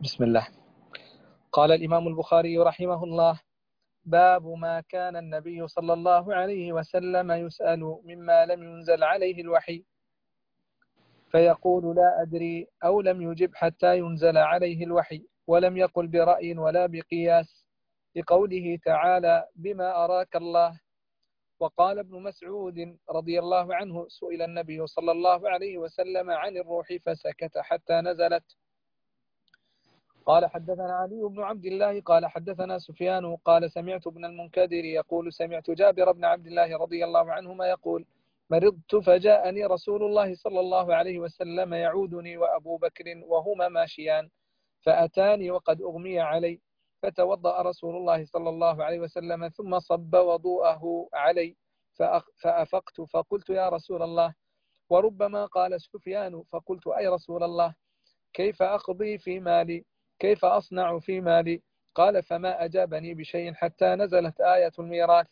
بسم الله. قال الإمام البخاري رحمه الله: باب ما كان النبي صلى الله عليه وسلم يسأل مما لم ينزل عليه الوحي فيقول لا أدري، أو لم يجب حتى ينزل عليه الوحي، ولم يقل برأي ولا بقياس، لقوله تعالى: بما أراك الله. وقال ابن مسعود رضي الله عنه: سئل النبي صلى الله عليه وسلم عن الروح فسكت حتى نزلت. قال حدثنا علي بن عبد الله قال حدثنا سفيان قال سمعت ابن المنكدر يقول سمعت جابر بن عبد الله رضي الله عنهما يقول: مرضت فجاءني رسول الله صلى الله عليه وسلم يعودني وأبو بكر وهما ماشيان، فأتاني وقد أغمي علي، فتوضأ رسول الله صلى الله عليه وسلم ثم صب وضوءه علي، فأفقت فقلت: يا رسول الله. وربما قال سفيان: فقلت: أي رسول الله، كيف أقضي في مالي؟ كيف أصنع في مالي؟ قال: فما أجابني بشيء حتى نزلت آية الميراث.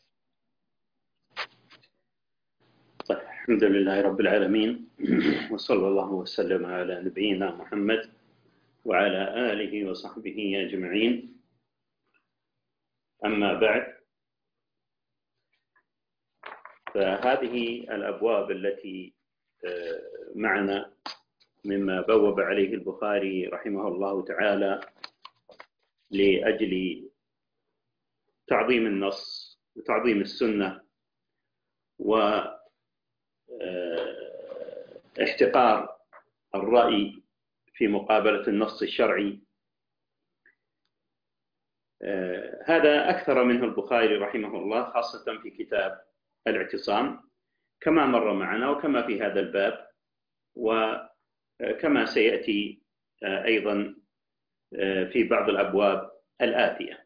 طيب، الحمد لله رب العالمين، وصلى الله وسلم على نبينا محمد وعلى آله وصحبه أجمعين. أما بعد، فهذه الأبواب التي معنا مما بوب عليه البخاري رحمه الله تعالى لأجل تعظيم النص وتعظيم السنة واحتقار الرأي في مقابلة النص الشرعي. هذا أكثر منه البخاري رحمه الله، خاصة في كتاب الاعتصام كما مر معنا وكما في هذا الباب، وكما سيأتي أيضا في بعض الأبواب الآتية.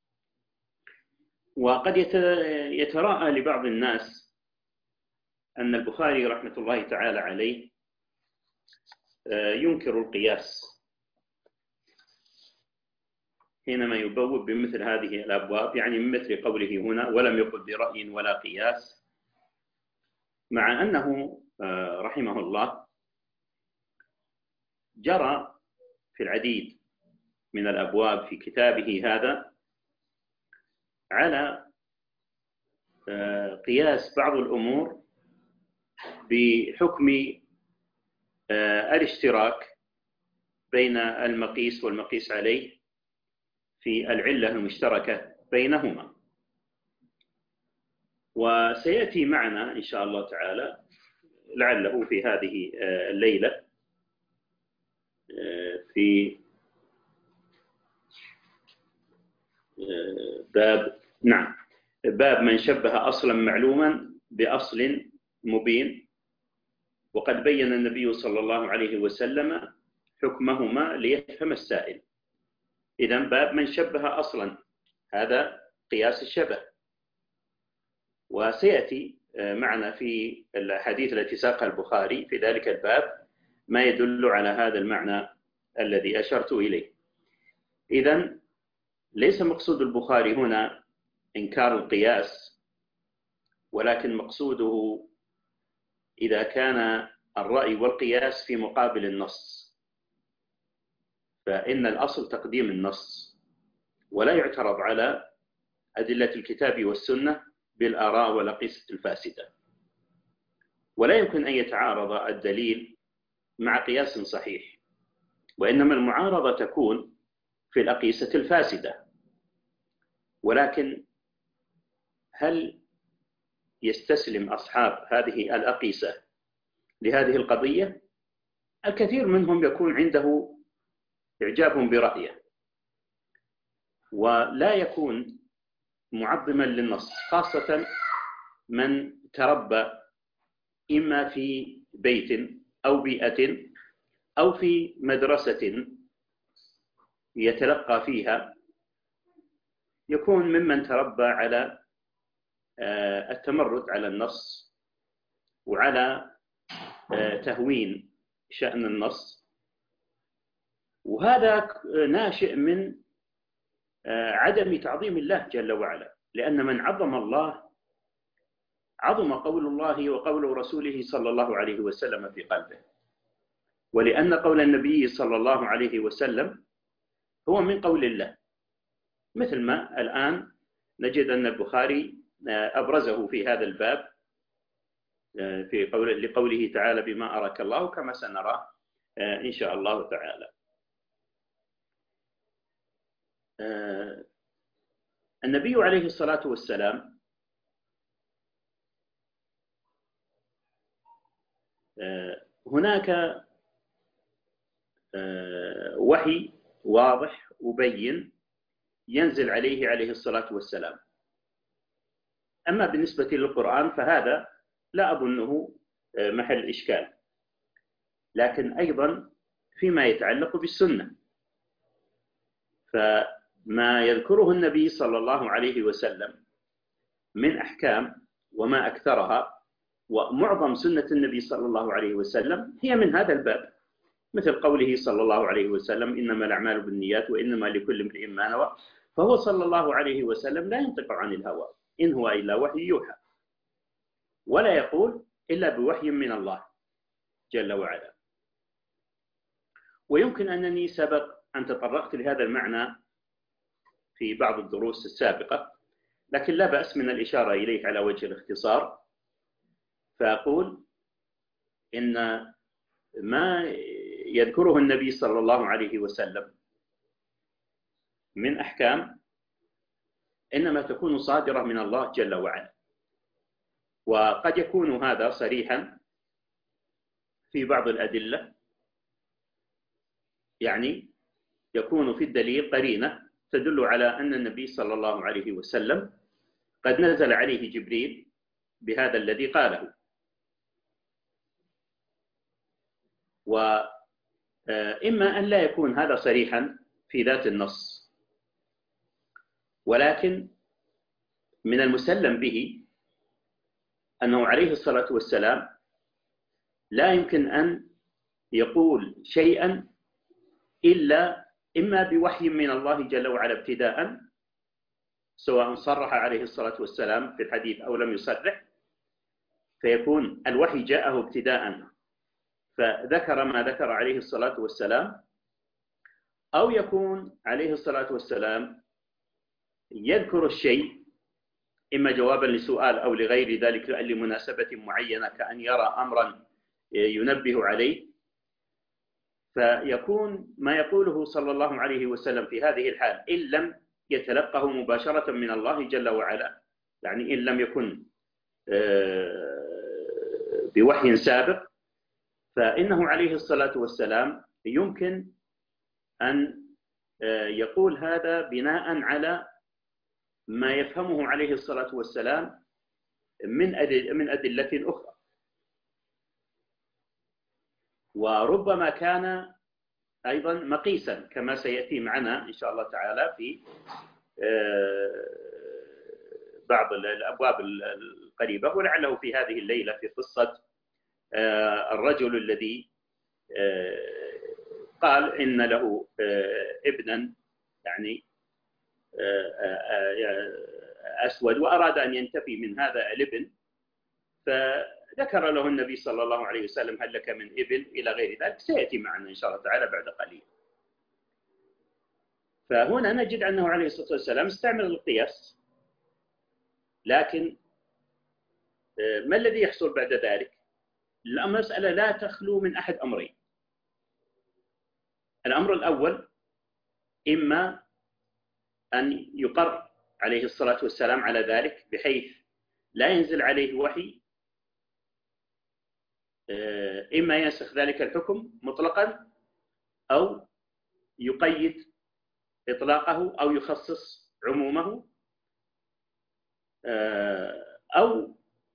وقد يتراءى لبعض الناس أن البخاري رحمة الله تعالى عليه ينكر القياس حينما يبوب بمثل هذه الأبواب، يعني من مثل قوله هنا: ولم يقل برأي ولا قياس، مع أنه رحمه الله جرى في العديد من الأبواب في كتابه هذا على قياس بعض الأمور بحكم الاشتراك بين المقيس والمقيس عليه في العلة المشتركة بينهما. وسيأتي معنا إن شاء الله تعالى لعله في هذه الليلة في باب من شبه أصلا معلوما بأصل مبين، وقد بين النبي صلى الله عليه وسلم حكمهما ليفهم السائل. إذن باب من شبه أصلا، هذا قياس الشبه. وسيأتي معنا في الحديث التي ساقها البخاري في ذلك الباب ما يدل على هذا المعنى الذي أشرت إليه. إذن ليس مقصود البخاري هنا إنكار القياس، ولكن مقصوده إذا كان الرأي والقياس في مقابل النص، فإن الأصل تقديم النص، ولا يعترض على أدلة الكتاب والسنة بالآراء والأقيسة الفاسدة. ولا يمكن أن يتعارض الدليل مع قياس صحيح، وإنما المعارضة تكون في الأقيسة الفاسدة. ولكن هل يستسلم أصحاب هذه الأقيسة لهذه القضية؟ الكثير منهم يكون عنده إعجاب برأيه، ولا يكون معظما للنص، خاصة من تربى إما في بيت أو بيئة أو في مدرسة يتلقى فيها، يكون ممن تربى على التمرد على النص وعلى تهوين شأن النص. وهذا ناشئ من عدم تعظيم الله جل وعلا، لأن من عظم الله عظم قول الله وقول رسوله صلى الله عليه وسلم في قلبه، ولأن قول النبي صلى الله عليه وسلم هو من قول الله، مثل ما الآن نجد أن البخاري أبرزه في هذا الباب في لقوله تعالى بما أراك الله، كما سنرى إن شاء الله تعالى. النبي عليه الصلاة والسلام هناك وحي واضح وبين ينزل عليه الصلاة والسلام. أما بالنسبة للقرآن فهذا لا أظنه محل إشكال، لكن أيضا فيما يتعلق بالسنة، فما يذكره النبي صلى الله عليه وسلم من أحكام وما أكثرها، ومعظم سنة النبي صلى الله عليه وسلم هي من هذا الباب، مثل قوله صلى الله عليه وسلم إنما الأعمال بالنيات وإنما لكل امرئ ما نوى، فهو صلى الله عليه وسلم لا ينطق عن الهوى، إن هو إلا وحي يوحى، ولا يقول إلا بوحي من الله جل وعلا. ويمكن أنني سبق أن تطرقت لهذا المعنى في بعض الدروس السابقة، لكن لا بأس من الإشارة إليه على وجه الاختصار. فأقول إن ما يذكره النبي صلى الله عليه وسلم من أحكام إنما تكون صادرة من الله جل وعلا، وقد يكون هذا صريحا في بعض الأدلة، يعني يكون في الدليل قرينة تدل على أن النبي صلى الله عليه وسلم قد نزل عليه جبريل بهذا الذي قاله. وإما أن لا يكون هذا صريحا في ذات النص، ولكن من المسلم به أنه عليه الصلاة والسلام لا يمكن أن يقول شيئا إلا إما بوحي من الله جل وعلا ابتداء، سواء صرح عليه الصلاة والسلام في الحديث أو لم يصرح، فيكون الوحي جاءه ابتداء فذكر ما ذكر عليه الصلاة والسلام، أو يكون عليه الصلاة والسلام يذكر الشيء إما جوابا لسؤال أو لغير ذلك لمناسبة معينة، كأن يرى أمرا ينبه عليه، فيكون ما يقوله صلى الله عليه وسلم في هذه الحال إن لم يتلقه مباشرة من الله جل وعلا، يعني إن لم يكن بوحي سابق، فإنه عليه الصلاة والسلام يمكن أن يقول هذا بناء على ما يفهمه عليه الصلاة والسلام من أدلة أخرى. وربما كان أيضا مقيسا كما سيأتي معنا إن شاء الله تعالى في بعض الأبواب القريبة، ولعله في هذه الليلة في قصة الرجل الذي قال إن له ابنا يعني أسود وأراد أن ينتفي من هذا الابن، فذكر له النبي صلى الله عليه وسلم هل لك من ابن إلى غير ذلك، سيأتي معنا إن شاء الله تعالى بعد قليل. فهنا نجد أنه عليه الصلاة والسلام استعمل القياس، لكن ما الذي يحصل بعد ذلك؟ المسألة لا تخلو من أحد أمرين. الأمر الأول إما أن يقر عليه الصلاة والسلام على ذلك بحيث لا ينزل عليه وحي، إما ينسخ ذلك الحكم مطلقا أو يقيد إطلاقه أو يخصص عمومه، أو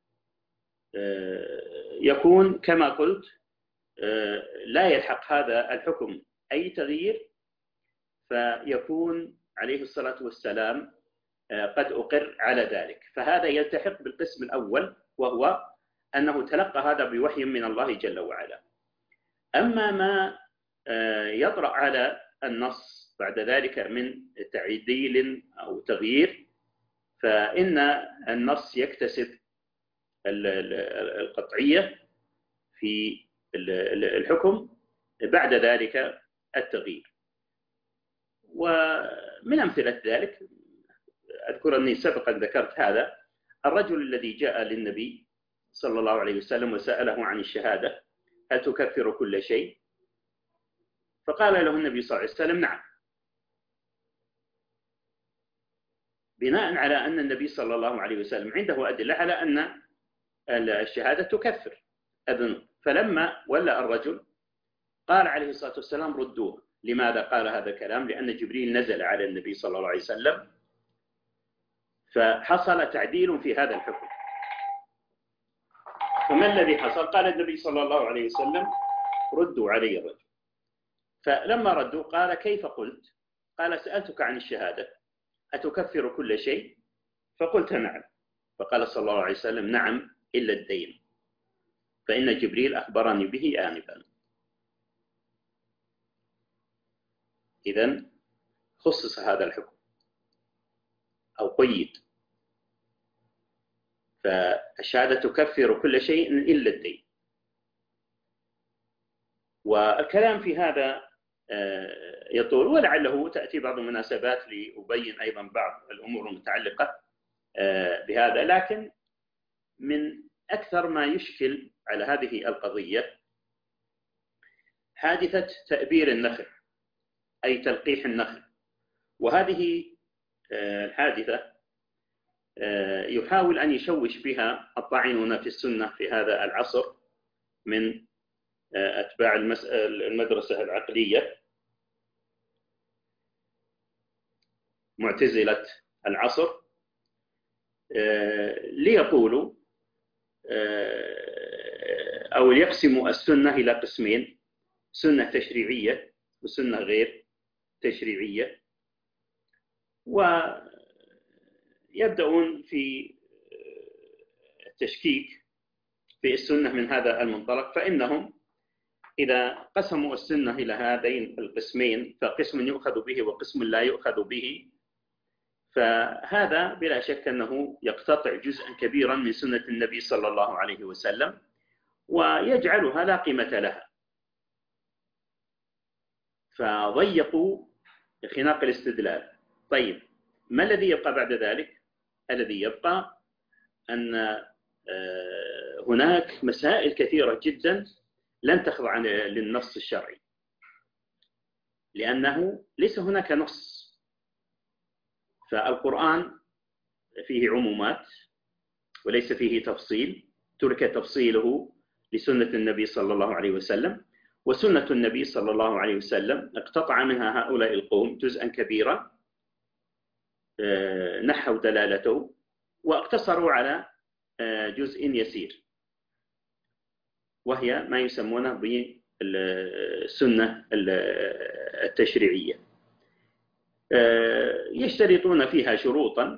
يكون كما قلت لا يلحق هذا الحكم أي تغيير، فيكون عليه الصلاة والسلام قد أقر على ذلك، فهذا يلتحق بالقسم الأول، وهو أنه تلقى هذا بوحي من الله جل وعلا. أما ما يطرأ على النص بعد ذلك من تعديل أو تغيير، فإن النص يكتسب القطعية في الحكم بعد ذلك التغيير. ومن أمثلة ذلك أذكر أني سبقا ذكرت هذا الرجل الذي جاء للنبي صلى الله عليه وسلم وسأله عن الشهادة هل تكفر كل شيء؟ فقال له النبي صلى الله عليه وسلم نعم، بناء على أن النبي صلى الله عليه وسلم عنده أدلة على أن الشهادة تكفر. أذن فلما ولى الرجل قال عليه الصلاة والسلام ردوه. لماذا قال هذا الكلام؟ لأن جبريل نزل على النبي صلى الله عليه وسلم فحصل تعديل في هذا الحكم. فما الذي حصل؟ قال النبي صلى الله عليه وسلم ردوا علي الرجل. فلما ردوا قال كيف قلت؟ قال سألتك عن الشهادة أتكفر كل شيء؟ فقلت نعم. فقال صلى الله عليه وسلم نعم إلا الدين فإن جبريل أخبرني به آنفا. إذن خصص هذا الحكم أو قيد، فالشهادة تكفر كل شيء إلا الدين. والكلام في هذا يطول، ولعله تأتي بعض المناسبات لأبين أيضا بعض الأمور المتعلقة بهذا. لكن من أكثر ما يشكل على هذه القضية حادثة تأبير النخل، أي تلقيح النخل. وهذه الحادثة يحاول أن يشوش بها الطاعنون في السنة في هذا العصر من أتباع المدرسة العقلية معتزلة العصر، ليقولوا أو يقسموا السنة إلى قسمين: سنة تشريعية وسنة غير تشريعية. ويبدأون في التشكيك في السنة من هذا المنطلق، فإنهم إذا قسموا السنة إلى هذين القسمين فقسم يؤخذ به وقسم لا يؤخذ به، فهذا بلا شك أنه يقتطع جزءا كبيرا من سنة النبي صلى الله عليه وسلم ويجعلها لا قيمة لها. فضيقوا خناق الاستدلال. طيب، ما الذي يبقى بعد ذلك؟ الذي يبقى أن هناك مسائل كثيرة جدا لن تخضع للنص الشرعي، لأنه ليس هناك نص. فالقرآن فيه عمومات وليس فيه تفصيل، ترك تفصيله لسنة النبي صلى الله عليه وسلم، وسنة النبي صلى الله عليه وسلم اقتطع منها هؤلاء القوم جزءا كبيرا نحوا دلالته واقتصروا على جزء يسير، وهي ما يسمونه بالسنة التشريعية. يشترطون فيها شروطا،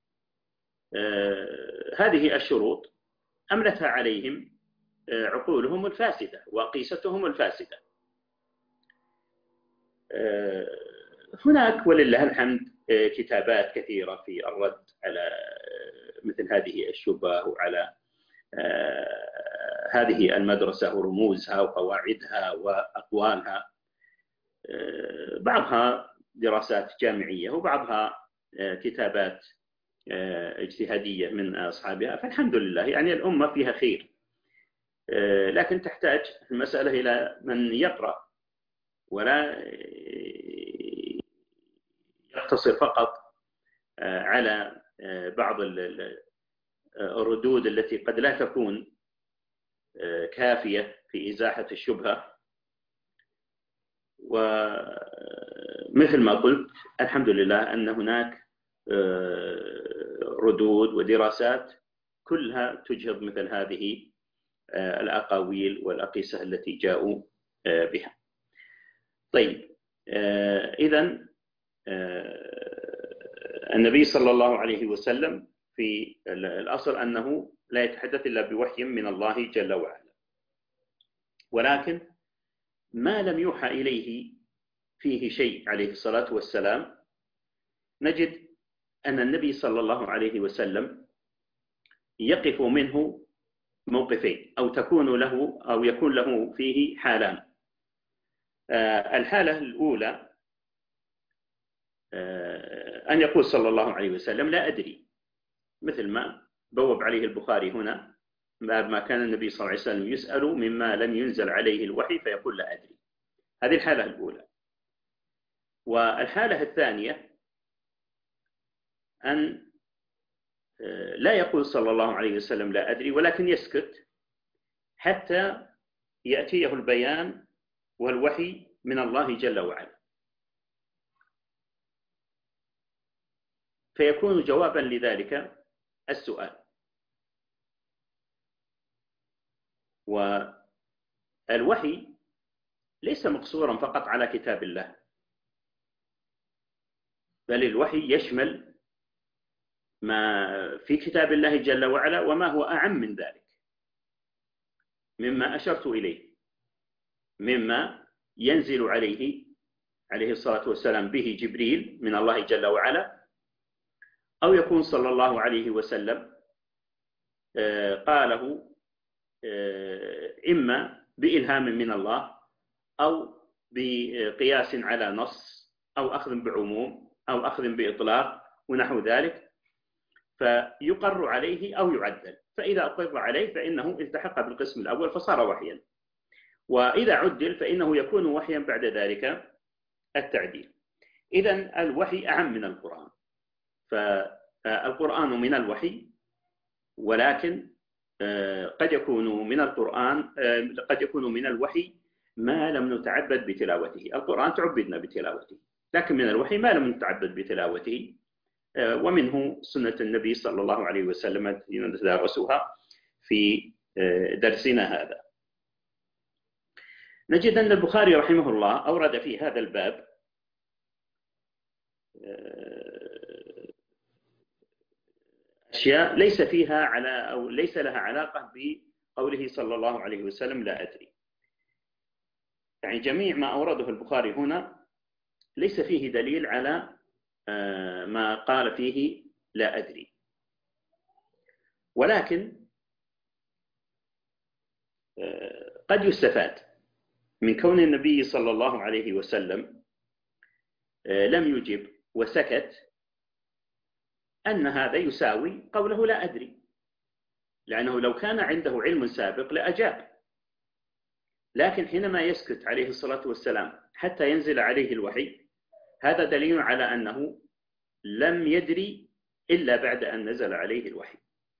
هذه الشروط أملتها عليهم عقولهم الفاسدة وقيستهم الفاسدة. هناك ولله الحمد كتابات كثيرة في الرد على مثل هذه الشبهة وعلى هذه المدرسة ورموزها وقواعدها وأقوالها، بعضها دراسات جامعية وبعضها كتابات اجتهادية من أصحابها. فالحمد لله يعني الأمة فيها خير، لكن تحتاج المسألة إلى من يقرأ ولا يقتصر فقط على بعض الردود التي قد لا تكون كافية في إزاحة الشبهة. ومثل ما قلت الحمد لله أن هناك ردود ودراسات كلها تجهض مثل هذه الأقاويل والأقيسة التي جاءوا بها. طيب، إذن النبي صلى الله عليه وسلم في الأصل أنه لا يتحدث إلا بوحي من الله جل وعلا، ولكن ما لم يوحى إليه فيه شيء عليه الصلاة والسلام نجد أن النبي صلى الله عليه وسلم يقف منه موقفين، أو يكون له فيه حالان. الحالة الأولى أن يقول صلى الله عليه وسلم لا أدري، مثل ما بوب عليه البخاري هنا ما كان النبي صلى الله عليه وسلم يسأل مما لم ينزل عليه الوحي فيقول لا أدري. هذه الحالة الأولى. والحالة الثانية أن لا يقول صلى الله عليه وسلم لا أدري، ولكن يسكت حتى يأتيه البيان والوحي من الله جل وعلا، فيكون جوابا لذلك السؤال. والوحي ليس مقصورا فقط على كتاب الله، بل الوحي يشمل ما في كتاب الله جل وعلا وما هو أعم من ذلك مما أشرت إليه، مما ينزل عليه الصلاة والسلام به جبريل من الله جل وعلا، أو يكون صلى الله عليه وسلم قاله إما بإلهام من الله أو بقياس على نص أو أخذ بعموم أو أخذ بإطلاق ونحو ذلك، فيقر عليه أو يعدل. فإذا أقر عليه فإنه التحق بالقسم الأول فصار وحيا، وإذا عدل فإنه يكون وحيا بعد ذلك التعديل. إذن الوحي أعم من القرآن، فالقرآن من الوحي، ولكن قد يكون من القرآن قد يكون من الوحي ما لم نتعبد بتلاوته. القرآن تعبدنا بتلاوته، لكن من الوحي ما لم نتعبد بتلاوته، ومنه سنة النبي صلى الله عليه وسلم التي ندرسها في درسنا هذا. نجد أن البخاري رحمه الله أورد في هذا الباب أشياء ليس فيها أو ليس لها علاقة بقوله صلى الله عليه وسلم لا أدري. يعني جميع ما أورده البخاري هنا ليس فيه دليل على ما قال فيه لا أدري، ولكن قد يستفاد من كون النبي صلى الله عليه وسلم لم يجب وسكت أن هذا يساوي قوله لا أدري، لأنه لو كان عنده علم سابق لأجاب، لكن حينما يسكت عليه الصلاة والسلام حتى ينزل عليه الوحي، هذا دليل على أنه لم يدري إلا بعد أن نزل عليه الوحي.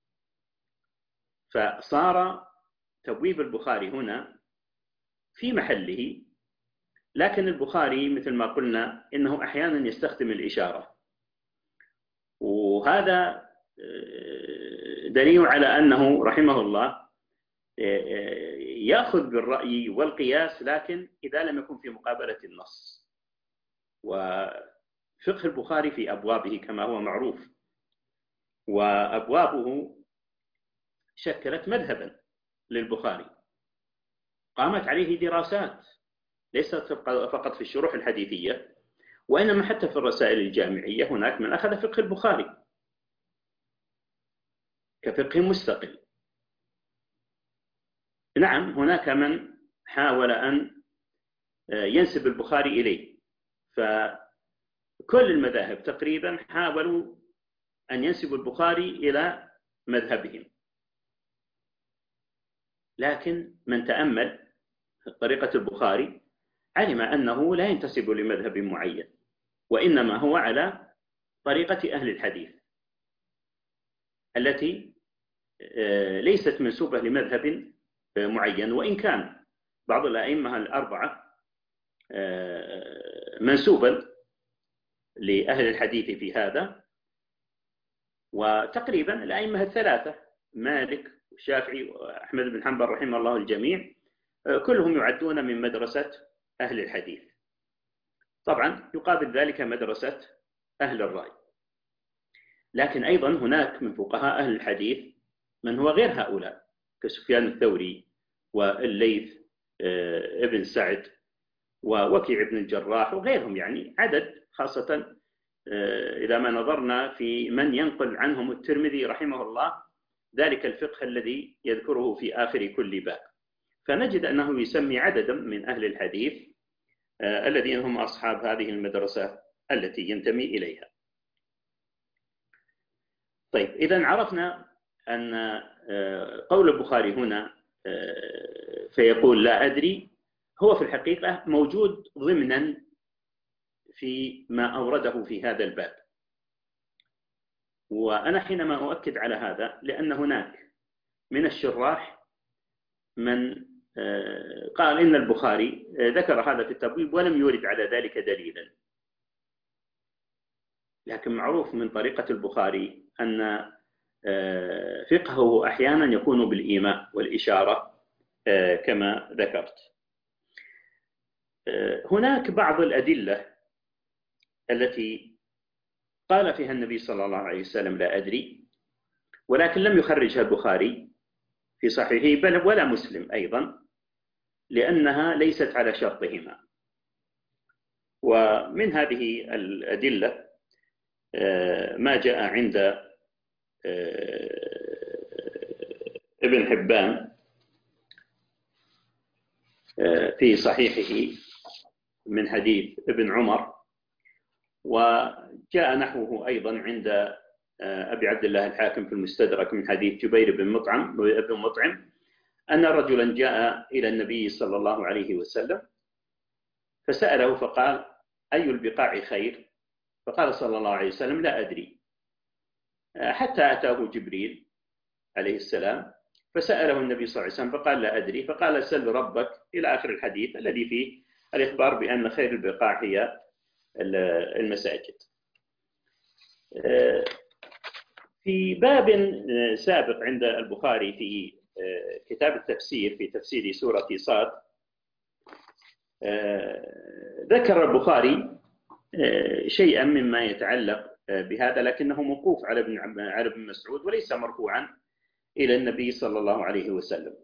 فصار تبويب البخاري هنا في محله، لكن البخاري مثل ما قلنا إنه أحيانا يستخدم الإشارة، وهذا دليل على أنه رحمه الله يأخذ بالرأي والقياس، لكن إذا لم يكن في مقابلة النص. وفقه البخاري في أبوابه كما هو معروف، وأبوابه شكلت مذهبا للبخاري قامت عليه دراسات، ليست فقط في الشروح الحديثية، وإنما حتى في الرسائل الجامعية هناك من أخذ فقه البخاري كفقه مستقل. نعم، هناك من حاول أن ينسب البخاري إليه، فكل المذاهب تقريبا حاولوا أن ينسبوا البخاري إلى مذهبهم، لكن من تأمل طريقة البخاري علم أنه لا ينتسب لمذهب معين، وإنما هو على طريقة أهل الحديث التي ليست منسوبة لمذهب معين، وإن كان بعض الأئمة الأربعة منسوبا لأهل الحديث في هذا، وتقريبا الأئمة الثلاثة مالك والشافعي وأحمد بن حنبل رحمه الله الجميع كلهم يعدون من مدرسة أهل الحديث. طبعا يقابل ذلك مدرسة أهل الرأي، لكن أيضا هناك من فقهاء أهل الحديث من هو غير هؤلاء كسفيان الثوري والليث ابن سعد ووكيع بن الجراح وغيرهم، يعني عدد، خاصة إذا ما نظرنا في من ينقل عنهم الترمذي رحمه الله ذلك الفقه الذي يذكره في آخر كل باب، فنجد أنه يسمي عددا من أهل الحديث الذين هم أصحاب هذه المدرسة التي ينتمي إليها. طيب، إذن عرفنا أن قول البخاري هنا فيقول لا أدري هو في الحقيقة موجود ضمنا في ما أورده في هذا الباب. وأنا حينما أؤكد على هذا لأن هناك من الشراح من قال إن البخاري ذكر هذا في التبويب ولم يورد على ذلك دليلا. لكن معروف من طريقة البخاري أن فقهه أحيانا يكون بالإيماء والإشارة كما ذكرت. هناك بعض الأدلة التي قال فيها النبي صلى الله عليه وسلم لا أدري، ولكن لم يخرجها البخاري في صحيحه بل ولا مسلم أيضا، لأنها ليست على شرطهما. ومن هذه الأدلة ما جاء عند ابن حبان في صحيحه من حديث ابن عمر، وجاء نحوه أيضا عند أبي عبد الله الحاكم في المستدرك من حديث جبير بن مطعم أن رجلا جاء إلى النبي صلى الله عليه وسلم فسأله فقال أي البقاع خير؟ فقال صلى الله عليه وسلم لا أدري، حتى أتاه جبريل عليه السلام فسأله النبي صلى الله عليه وسلم فقال لا أدري، فقال سل ربك إلى آخر الحديث الذي فيه الإخبار بأن خير البقاع هي المساجد. في باب سابق عند البخاري في كتاب التفسير في تفسير سورة صاد ذكر البخاري شيئا مما يتعلق بهذا، لكنه موقوف على ابن مسعود وليس مرفوعا إلى النبي صلى الله عليه وسلم.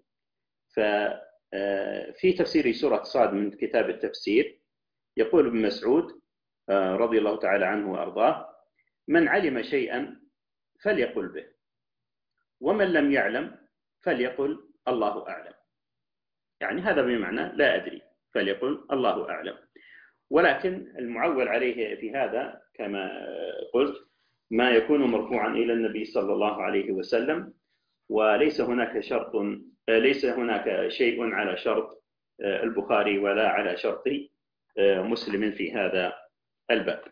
ففي تفسير سورة صاد من كتاب التفسير يقول ابن مسعود رضي الله تعالى عنه وأرضاه من علم شيئا فليقل به، ومن لم يعلم فليقل الله أعلم. يعني هذا بمعنى لا أدري فليقل الله أعلم. ولكن المعول عليه في هذا كما قلت ما يكون مرفوعا إلى النبي صلى الله عليه وسلم، وليس هناك ليس هناك شيء على شرط البخاري ولا على شرط مسلم في هذا الباب.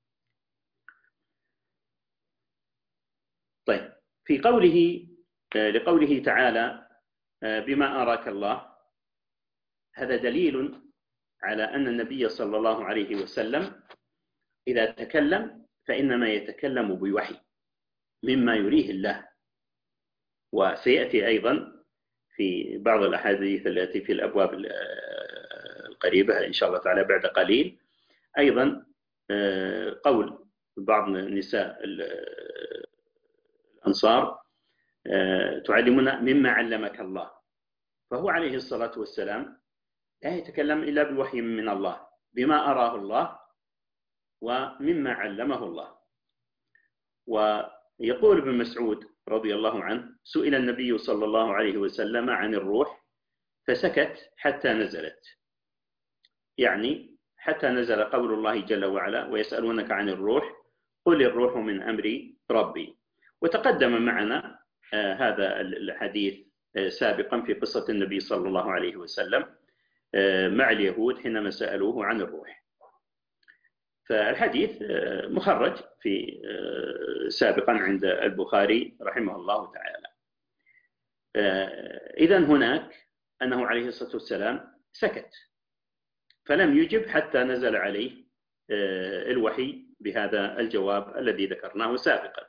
طيب، في لقوله تعالى بما أراك الله، هذا دليل على أن النبي صلى الله عليه وسلم إذا تكلم فإنما يتكلم بوحي مما يريه الله. وسيأتي أيضا في بعض الأحاديث التي في الأبواب القريبة إن شاء الله تعالى بعد قليل أيضا قول بعض النساء الأنصار تعلمنا مما علمك الله، فهو عليه الصلاة والسلام لا يتكلم إلا بالوحي من الله بما أراه الله ومما علمه الله. ويقول ابن مسعود رضي الله عنه سئل النبي صلى الله عليه وسلم عن الروح فسكت حتى نزلت، يعني حتى نزل قول الله جل وعلا ويسألونك عن الروح قل الروح من أمر ربي. وتقدم معنا هذا الحديث سابقا في قصة النبي صلى الله عليه وسلم مع اليهود حينما سألوه عن الروح. فالحديث مخرج في سابقا عند البخاري رحمه الله تعالى. إذن هناك أنه عليه الصلاة والسلام سكت فلم يجب حتى نزل عليه الوحي بهذا الجواب الذي ذكرناه سابقا.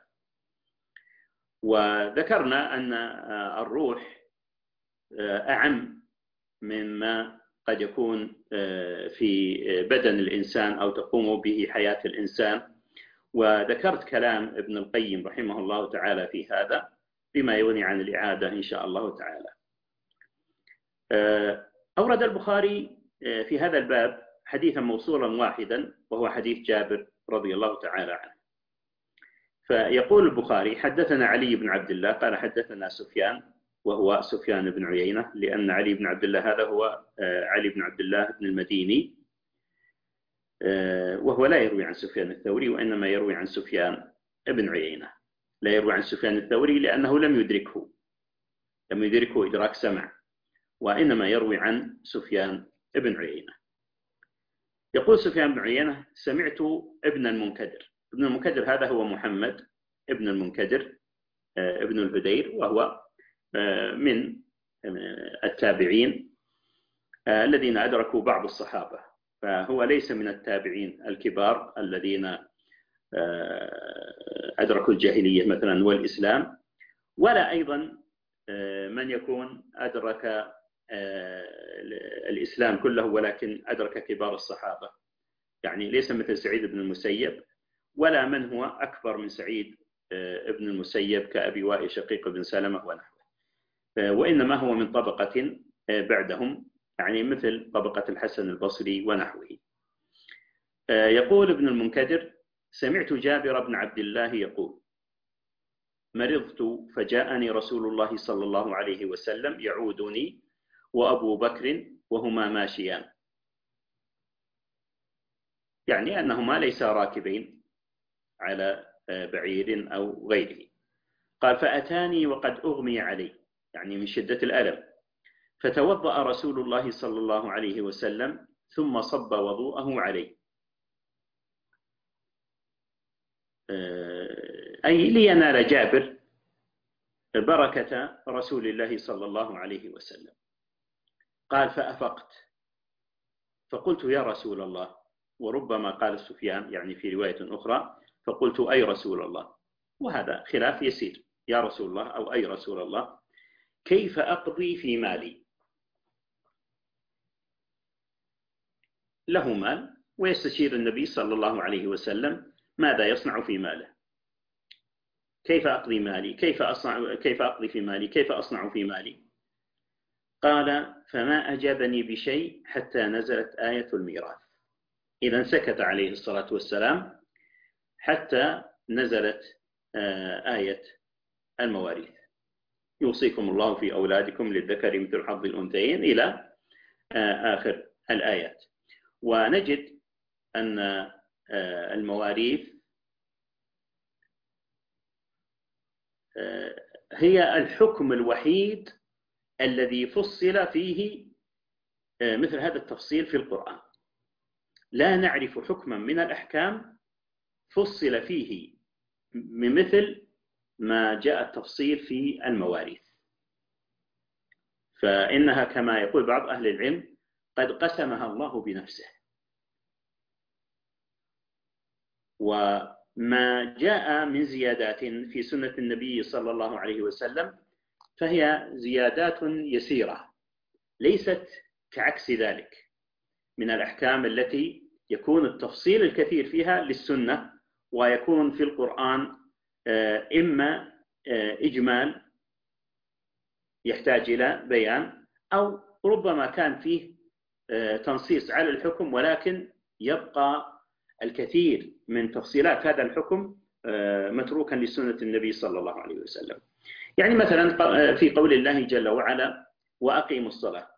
وذكرنا أن الروح أعم مما قد يكون في بدن الإنسان أو تقوم به حياة الإنسان. وذكرت كلام ابن القيم رحمه الله تعالى في هذا بما يغني عن الإعادة إن شاء الله تعالى. أورد البخاري في هذا الباب حديثا موصولا واحدا وهو حديث جابر رضي الله تعالى عنه. فيقول البخاري حدثنا علي بن عبد الله قال حدثنا سفيان وهو سفيان بن عيينة، لأن علي بن عبد الله هذا هو علي بن عبد الله بن المديني وهو لا يروي عن سفيان الثوري، وإنما يروي عن سفيان بن عيينة. لا يروي عن سفيان الثوري لأنه لم يدركه إدراك سمع، وإنما يروي عن سفيان بن عيينة. يقول سفيان بن عيينة: سمعت ابن المنكدر. ابن المنكدر هذا هو محمد ابن المنكدر ابن الهدير، وهو من التابعين الذين أدركوا بعض الصحابة، فهو ليس من التابعين الكبار الذين أدركوا الجاهلية مثلا والإسلام، ولا أيضا من يكون أدرك الإسلام كله ولكن أدرك كبار الصحابة، يعني ليس مثل سعيد بن المسيب، ولا من هو أكبر من سعيد ابن المسيب كأبي وائل شقيق بن سلمة ونحوه، وإنما هو من طبقة بعدهم، يعني مثل طبقة الحسن البصري ونحوه. يقول ابن المنكدر: سمعت جابر بن عبد الله يقول: مرضت فجاءني رسول الله صلى الله عليه وسلم يعودني وأبو بكر وهما ماشيان، يعني أنهما ليسا راكبين على بعير أو غيره. قال: فأتاني وقد أغمي علي، يعني من شدة الألم، فتوضأ رسول الله صلى الله عليه وسلم ثم صب وضوءه علي، أي لينال جابر بركة رسول الله صلى الله عليه وسلم. قال: فأفقت فقلت: يا رسول الله. وربما قال سفيان يعني في رواية أخرى: فقلت: أي رسول الله. وهذا خلاف يسير، يا رسول الله أو أي رسول الله. كيف أقضي في مالي؟ له مال ويستشير النبي صلى الله عليه وسلم ماذا يصنع في ماله. كيف أقضي مالي؟ كيف أقضي في مالي؟ كيف أصنع في مالي؟ قال: فما أجابني بشيء حتى نزلت آية الميراث. إذا سكت عليه الصلاة والسلام حتى نزلت آية المواريث: يوصيكم الله في أولادكم للذكر مثل حظ الأنثيين، إلى آخر الآيات. ونجد أن المواريث هي الحكم الوحيد الذي فصل فيه مثل هذا التفصيل في القرآن. لا نعرف حكما من الأحكام فصل فيه مثل ما جاء التفصيل في المواريث، فإنها كما يقول بعض أهل العلم قد قسمها الله بنفسه. وما جاء من زيادات في سنة النبي صلى الله عليه وسلم فهي زيادات يسيرة، ليست كعكس ذلك من الأحكام التي يكون التفصيل الكثير فيها للسنة، ويكون في القرآن إما إجمال يحتاج إلى بيان، أو ربما كان فيه تنصيص على الحكم ولكن يبقى الكثير من تفصيلات هذا الحكم متروكا لسنة النبي صلى الله عليه وسلم. يعني مثلا في قول الله جل وعلا: وأقيموا الصلاة،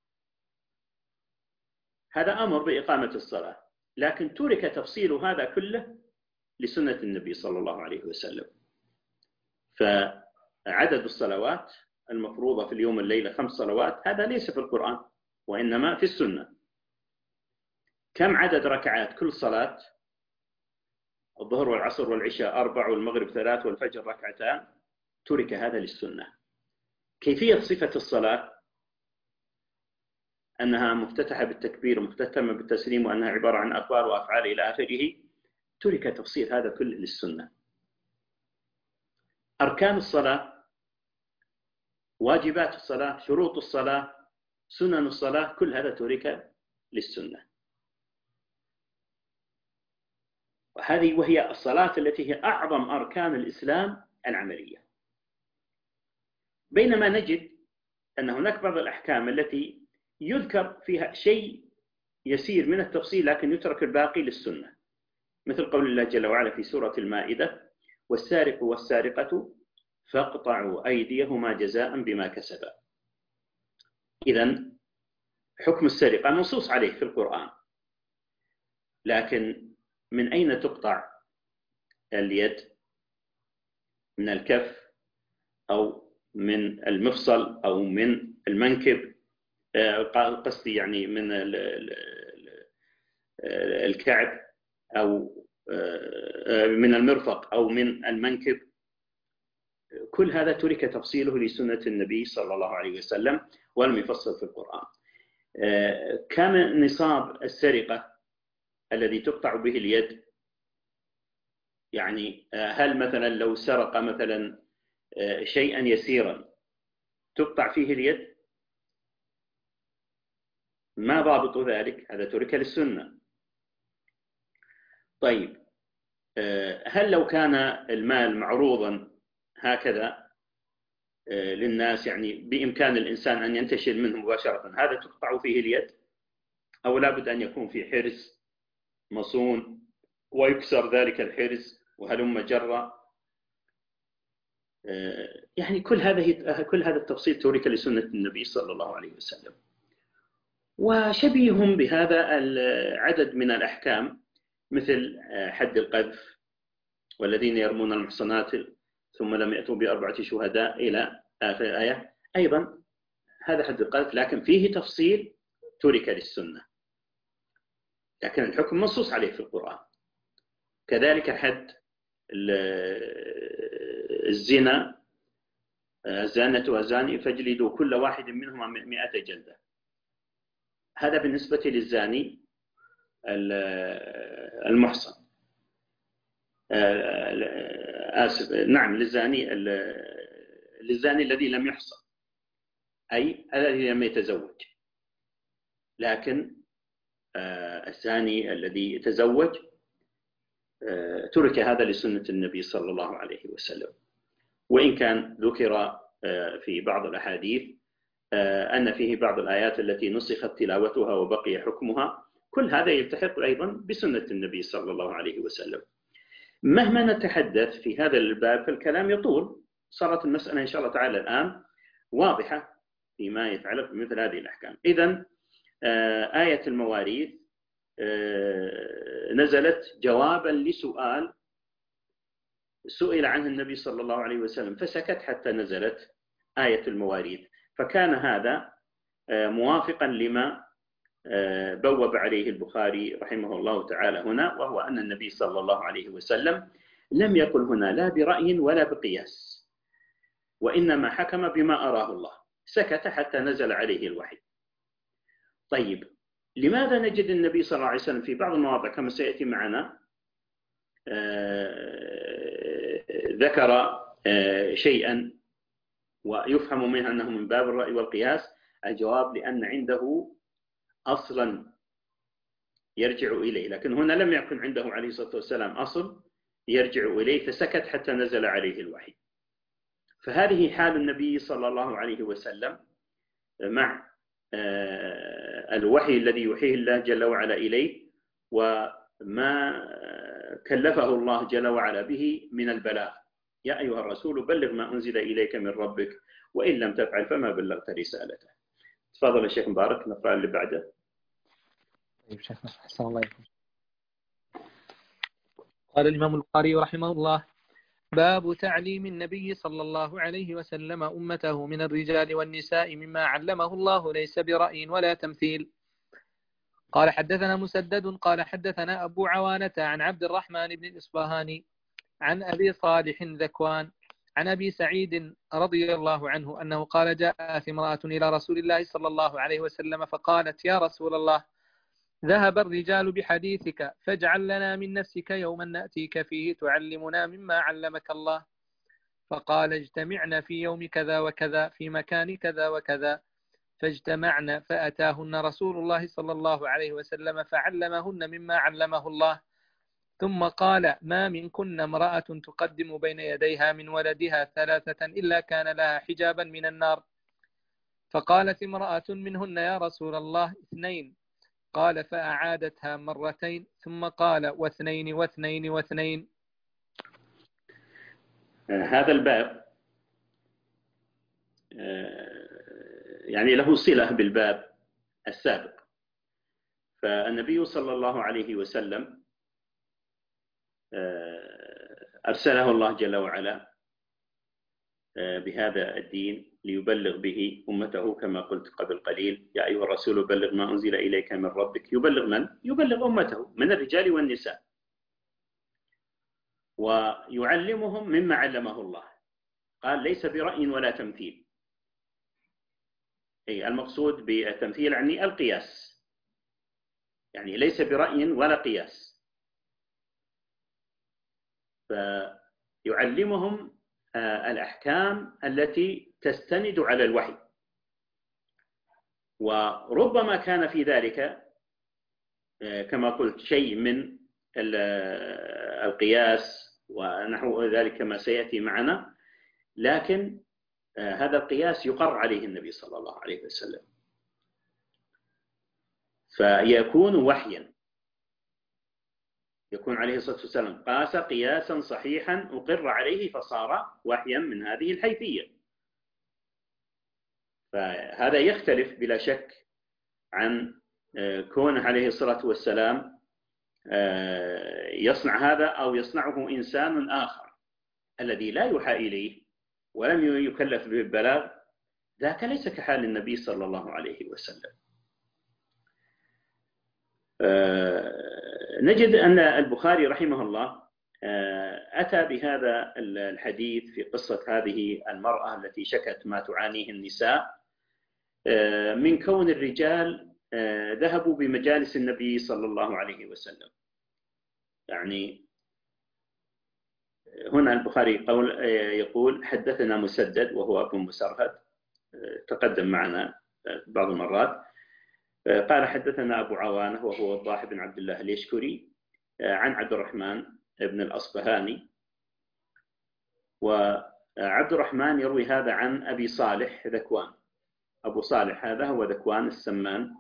هذا أمر بإقامة الصلاة، لكن ترك تفصيل هذا كله لسنة النبي صلى الله عليه وسلم. فعدد الصلوات المفروضة في اليوم والليلة 5 صلوات، هذا ليس في القرآن وإنما في السنة. كم عدد ركعات كل صلاة؟ الظهر والعصر والعشاء 4، والمغرب 3، والفجر 2، ترك هذا للسنة. كيفية صفة الصلاة أنها مفتتحة بالتكبير ومختتمة بالتسليم وأنها عبارة عن أقوال وأفعال إلى آخره، ترك تفصيل هذا كله للسنة. أركان الصلاة، واجبات الصلاة، شروط الصلاة، سنن الصلاة، كل هذا ترك للسنة. وهي الصلاة التي هي أعظم أركان الإسلام العملية. بينما نجد أن هناك بعض الأحكام التي يذكر فيها شيء يسير من التفصيل لكن يترك الباقي للسنة، مثل قول الله جل وعلا في سورة المائدة: والسارق والسارقة فاقطعوا أيديهما جزاء بما كسبا. إذن حكم السرقة منصوص عليه في القرآن، لكن من أين تقطع اليد؟ من الكف أو من المفصل أو من المنكب، قصدي يعني من الكعب، أو من المرفق أو من المنكب. كل هذا ترك تفصيله لسنة النبي صلى الله عليه وسلم ولم يفصل في القرآن. كم نصاب السرقة الذي تقطع به اليد؟ يعني هل مثلا لو سرق مثلا شيئا يسيرا تقطع فيه اليد؟ ما ضابط ذلك؟ هذا ترك للسنة. طيب، هل لو كان المال معروضا هكذا للناس، يعني بإمكان الإنسان أن ينتشل منه مباشرة، هذا تقطع فيه اليد؟ أو لابد أن يكون في حرز مصون ويكسر ذلك الحرز وهلم جرة؟ يعني كل هذا التفصيل ترك لسنة النبي صلى الله عليه وسلم. وشبيه بهذا العدد من الأحكام، مثل حد القذف، والذين يرمون المحصنات ثم لم يأتوا بأربعة شهداء إلى آخر الآية. أيضا هذا حد القذف، لكن فيه تفصيل ترك للسنة، لكن الحكم منصوص عليه في القرآن. كذلك حد الزنا، الزانة والزاني فاجلدوا كل واحد منهما 100 جلدة. هذا بالنسبة للزاني المحصن، آسف، نعم، للزاني الذي لم يحصن، أي الذي لم يتزوج. لكن الزاني الذي يتزوج ترك هذا لسنة النبي صلى الله عليه وسلم. وإن كان ذكر في بعض الأحاديث أن فيه بعض الآيات التي نسخت تلاوتها وبقي حكمها، كل هذا يلتحق أيضا بسنة النبي صلى الله عليه وسلم. مهما نتحدث في هذا الباب فالكلام يطول. صارت المسألة إن شاء الله تعالى الآن واضحة فيما يتعلق بمثل هذه الأحكام. إذن آية المواريث نزلت جوابا لسؤال سئل عنه النبي صلى الله عليه وسلم فسكت حتى نزلت آية المواريث. فكان هذا موافقا لما بوب عليه البخاري رحمه الله تعالى هنا، وهو أن النبي صلى الله عليه وسلم لم يقل هنا لا برأي ولا بقياس، وإنما حكم بما أراه الله، سكت حتى نزل عليه الوحي. طيب، لماذا نجد النبي صلى الله عليه وسلم في بعض المواضع كما سيأتي معنا ذكر شيئا ويفهم منه أنه من باب الرأي والقياس؟ الجواب لأن عنده أصلا يرجع إليه، لكن هنا لم يكن عنده عليه الصلاة والسلام أصل يرجع إليه، فسكت حتى نزل عليه الوحي. فهذه حال النبي صلى الله عليه وسلم مع الوحي الذي يوحيه الله جل وعلا إليه، وما كلفه الله جل وعلا به من البلاغ. يا أيها الرسول بلغ ما أنزل إليك من ربك وإن لم تفعل فما بلغت رسالته. تفضل يا شيخ مبارك، نقرأ اللي بعده. طيب شيخنا، أحسن الله إليكم. قال الإمام البخاري رحمه الله: باب تعليم النبي صلى الله عليه وسلم أمته من الرجال والنساء مما علمه الله ليس برأي ولا تمثيل. قال حدثنا مسدد قال حدثنا أبو عوانة عن عبد الرحمن بن الإصفهاني عن أبي صالح ذكوان عن أبي سعيد رضي الله عنه أنه قال: جاءت امرأة إلى رسول الله صلى الله عليه وسلم فقالت: يا رسول الله، ذهب الرجال بحديثك، فاجعل لنا من نفسك يوما نأتيك فيه تعلمنا مما علمك الله. فقال: اجتمعنا في يوم كذا وكذا في مكان كذا وكذا. فاجتمعنا، فأتاهن رسول الله صلى الله عليه وسلم فعلمهن مما علمه الله، ثم قال: ما منكن امرأة تقدم بين يديها من ولدها 3 إلا كان لها حجابا من النار. فقالت امرأة منهن: يا رسول الله 2. قال: فأعادتها 2 ثم قال: 2 و2 و2. هذا الباب يعني له صلة بالباب السابق. فالنبي صلى الله عليه وسلم أرسله الله جل وعلا بهذا الدين ليبلغ به أمته، كما قلت قبل قليل: يا أيها الرسول بلغ ما أنزل إليك من ربك. يبلغ من؟ يبلغ أمته من الرجال والنساء، ويعلمهم مما علمه الله. قال: ليس برأي ولا تمثيل. أي المقصود بالتمثيل يعني القياس، يعني ليس برأي ولا قياس. فيعلمهم الأحكام التي تستند على الوحي. وربما كان في ذلك كما قلت شيء من القياس ونحو ذلك كما سيأتي معنا، لكن هذا القياس يقر عليه النبي صلى الله عليه وسلم، فيكون وحيا. يكون عليه الصلاة والسلام قاس قياسا صحيحا أقر عليه فصار وحيا من هذه الحيثية. فهذا يختلف بلا شك عن كونه عليه الصلاة والسلام يصنع هذا أو يصنعه إنسان آخر الذي لا يوحى إليه ولم يكلف بالبلاغ. ذاك ليس كحال النبي صلى الله عليه وسلم. نجد أن البخاري رحمه الله أتى بهذا الحديث في قصة هذه المرأة التي شكت ما تعانيه النساء من كون الرجال ذهبوا بمجالس النبي صلى الله عليه وسلم. يعني هنا البخاري يقول: حدثنا مسدد وهو أبو مسرهد، تقدم معنا بعض المرات. قال: حدثنا أبو عوانة وهو وضاح بن عبد الله اليشكري عن عبد الرحمن بن الأصبهاني. وعبد الرحمن يروي هذا عن أبي صالح ذكوان. أبو صالح هذا هو ذكوان السمان،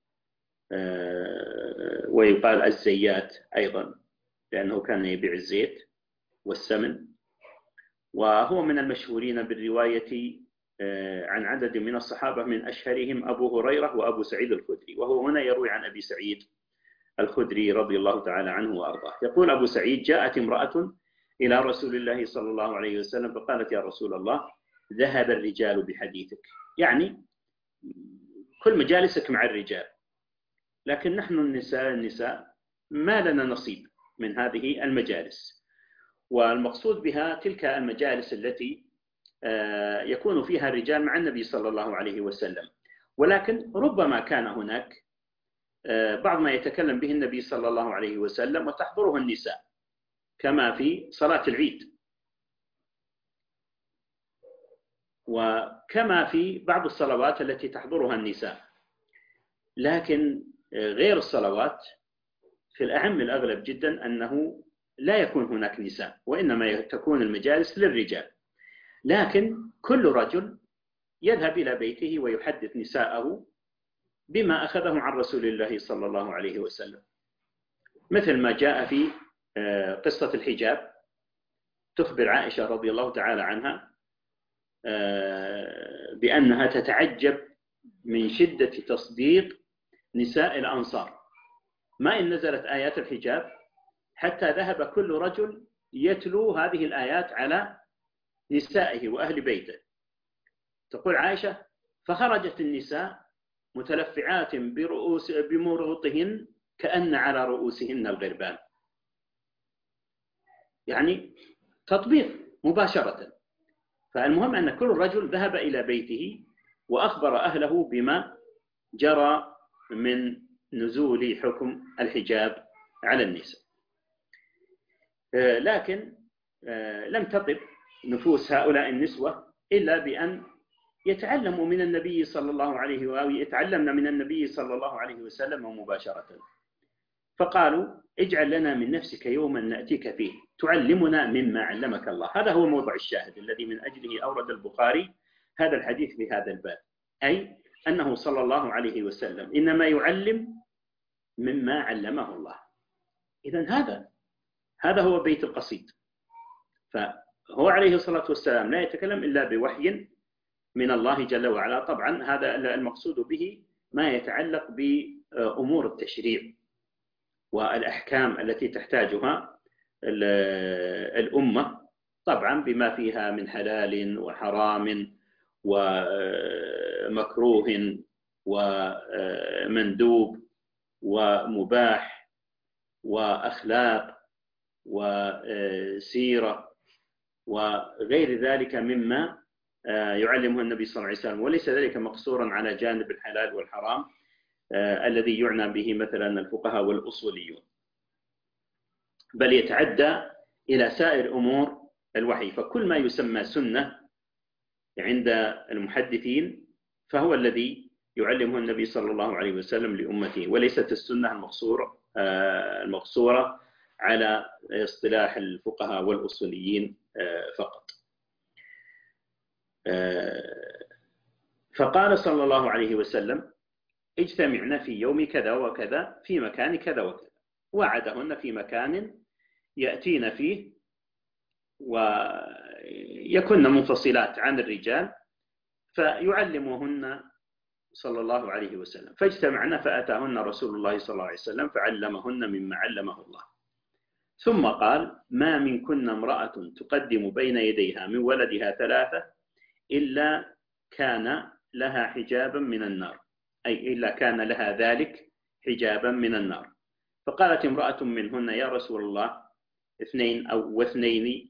ويقال الزيات أيضا لأنه كان يبيع الزيت والسمن. وهو من المشهورين بالرواية عن عدد من الصحابة، من أشهرهم أبو هريرة وأبو سعيد الخدري. وهو هنا يروي عن أبي سعيد الخدري رضي الله تعالى عنه وأرضاه. يقول أبو سعيد: جاءت امرأة إلى رسول الله صلى الله عليه وسلم فقالت: يا رسول الله، ذهب الرجال بحديثك. يعني كل مجالسك مع الرجال، لكن نحن النساء ما لنا نصيب من هذه المجالس. والمقصود بها تلك المجالس التي يكون فيها الرجال مع النبي صلى الله عليه وسلم، ولكن ربما كان هناك بعض ما يتكلم به النبي صلى الله عليه وسلم وتحضره النساء، كما في صلاة العيد، وكما في بعض الصلوات التي تحضرها النساء. لكن غير الصلوات في الأعم الأغلب جدا أنه لا يكون هناك نساء، وإنما تكون المجالس للرجال. لكن كل رجل يذهب إلى بيته ويحدث نساءه بما أخذه عن رسول الله صلى الله عليه وسلم، مثل ما جاء في قصة الحجاب. تخبر عائشة رضي الله تعالى عنها بأنها تتعجب من شدة تصديق نساء الأنصار، ما إن نزلت آيات الحجاب حتى ذهب كل رجل يتلو هذه الآيات على نسائه وأهل بيته. تقول عائشة: فخرجت النساء متلفعات بمروطهن كأن على رؤوسهن الغربان. يعني تطبيق مباشرة. فالمهم أن كل رجل ذهب إلى بيته وأخبر أهله بما جرى من نزول حكم الحجاب على النساء. لكن لم تطب نفوس هؤلاء النسوة إلا بأن يتعلموا من النبي صلى الله عليه وآله، يتعلمن من النبي صلى الله عليه وسلم مباشرة. فقالوا: اجعل لنا من نفسك يوما نأتيك فيه تعلمنا مما علمك الله. هذا هو موضع الشاهد الذي من أجله أورد البخاري هذا الحديث في هذا الباب، أي أنه صلى الله عليه وسلم إنما يعلم مما علمه الله. إذن هذا هو بيت القصيد. فهو عليه الصلاة والسلام لا يتكلم إلا بوحي من الله جل وعلا. طبعا هذا المقصود به ما يتعلق أمور التشريع والأحكام التي تحتاجها الأمة، طبعا بما فيها من حلال وحرام ومكروه ومندوب ومباح وأخلاق وسيرة وغير ذلك مما يعلمه النبي صلى الله عليه وسلم، وليس ذلك مقصورا على جانب الحلال والحرام الذي يعنى به مثلا الفقهاء والأصوليون، بل يتعدى إلى سائر أمور الوحي. فكل ما يسمى سنة عند المحدثين فهو الذي يعلمه النبي صلى الله عليه وسلم لأمته، وليست السنة المقصورة على اصطلاح الفقهاء والأصوليين فقط. فقال صلى الله عليه وسلم: اجتمعنا في يوم كذا وكذا في مكان كذا وكذا، وعدهن في مكان يأتين فيه ويكن منفصلات عن الرجال، فيعلمهن صلى الله عليه وسلم. فاجتمعنا فأتاهن رسول الله صلى الله عليه وسلم فعلمهن مما علمه الله، ثم قال: ما منكن امرأة تقدم بين يديها من ولدها 3 إلا كان لها حجابا من النار، أي إلا كان لها ذلك حجابا من النار. فقالت امرأة منهن: يا رسول الله 2 أو 2.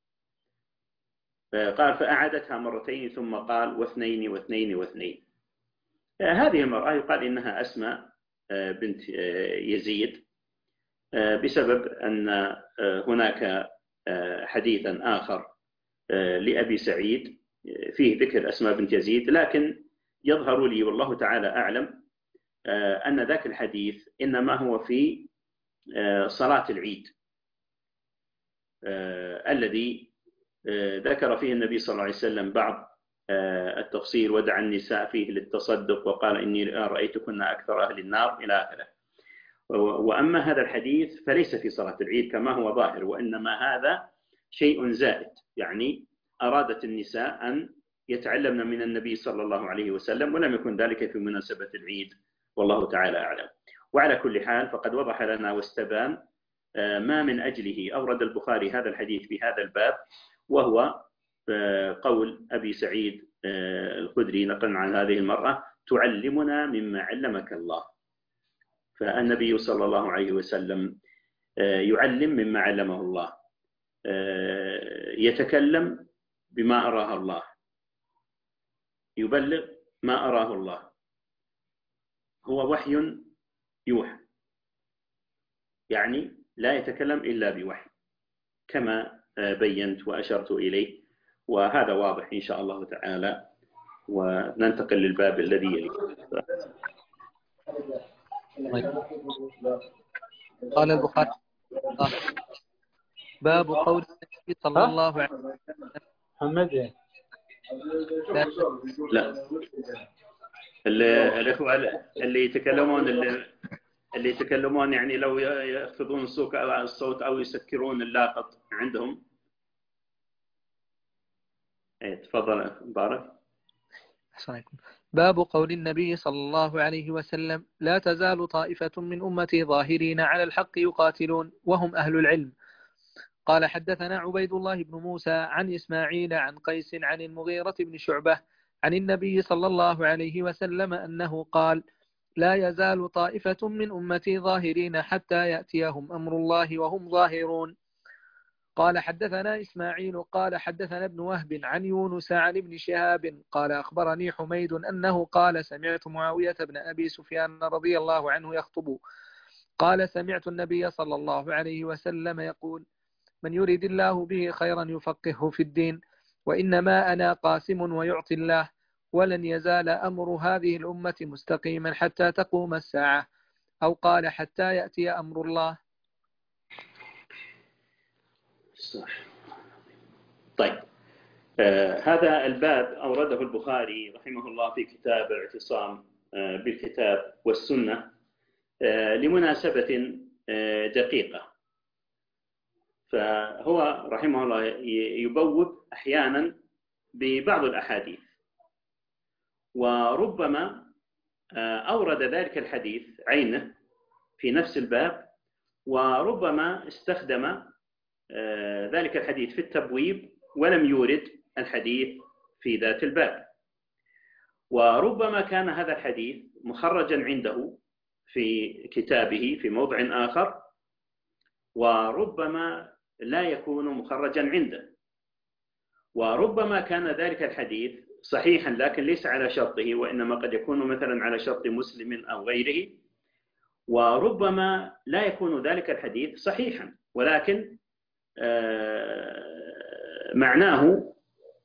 قال: فأعادتها 2 ثم قال: 2 و2 و2. هذه المرأة يقال إنها أسماء بنت يزيد، بسبب أن هناك حديثا آخر لأبي سعيد فيه ذكر أسماء بنت يزيد، لكن يظهر لي والله تعالى أعلم أن ذاك الحديث إنما هو في صلاة العيد الذي ذكر فيه النبي صلى الله عليه وسلم بعض التفصيل: ودعا النساء فيه للتصدق وقال: إني رأيتكن أكثر أهل النار إلى آخره. وأما هذا الحديث فليس في صلاة العيد كما هو ظاهر، وإنما هذا شيء زائد، يعني أرادت النساء أن يتعلمن من النبي صلى الله عليه وسلم، ولم يكن ذلك في مناسبة العيد، والله تعالى أعلم. وعلى كل حال فقد وضح لنا واستبان ما من أجله أورد البخاري هذا الحديث في هذا الباب، وهو قول أبي سعيد الخدري نقلا عن هذه المرأة: تعلمنا مما علمك الله. فالنبي صلى الله عليه وسلم يعلم مما علمه الله، يتكلم بما أراه الله، يبلغ ما أراه الله، هو وحي يوحى، يعني لا يتكلم إلا بوحي كما بينت وأشرت إليه، وهذا واضح إن شاء الله تعالى. وننتقل للباب الذي يليه. قال البخاري: باب قول النبي صلى الله عليه وسلم: محمد لا، الإخوة اللي يتكلمون يعني لو يخفضون الصوت أو يسكرون اللاقط عندهم. تفضل مبارك. عليكم. باب قول النبي صلى الله عليه وسلم: لا تزال طائفة من أمتي ظاهرين على الحق يقاتلون وهم أهل العلم. قال: حدثنا عبيد الله بن موسى عن إسماعيل عن قيس عن المغيرة بن شعبة عن النبي صلى الله عليه وسلم أنه قال: لا يزال طائفة من أمتي ظاهرين حتى يأتيهم أمر الله وهم ظاهرون. قال: حدثنا إسماعيل قال: حدثنا ابن وهب عن يونس عن ابن شهاب قال: أخبرني حميد أنه قال: سمعت معاوية بن أبي سفيان رضي الله عنه يخطب. قال: سمعت النبي صلى الله عليه وسلم يقول: من يريد الله به خيرا يفقهه في الدين، وإنما أنا قاسم ويعطي الله، ولن يزال أمر هذه الأمة مستقيما حتى تقوم الساعة، أو قال: حتى يأتي أمر الله. صح. طيب، هذا الباب أورده البخاري رحمه الله في كتاب الاعتصام بالكتاب والسنة لمناسبة دقيقة. فهو رحمه الله يبوب أحيانا ببعض الأحاديث، وربما أورد ذلك الحديث عينه في نفس الباب، وربما استخدم ذلك الحديث في التبويب ولم يورد الحديث في ذات الباب. وربما كان هذا الحديث مخرجا عنده في كتابه في موضع آخر، وربما لا يكون مخرجا عنده. وربما كان ذلك الحديث صحيحا لكن ليس على شرطه، وإنما قد يكون مثلا على شرط مسلم أو غيره. وربما لا يكون ذلك الحديث صحيحا ولكن معناه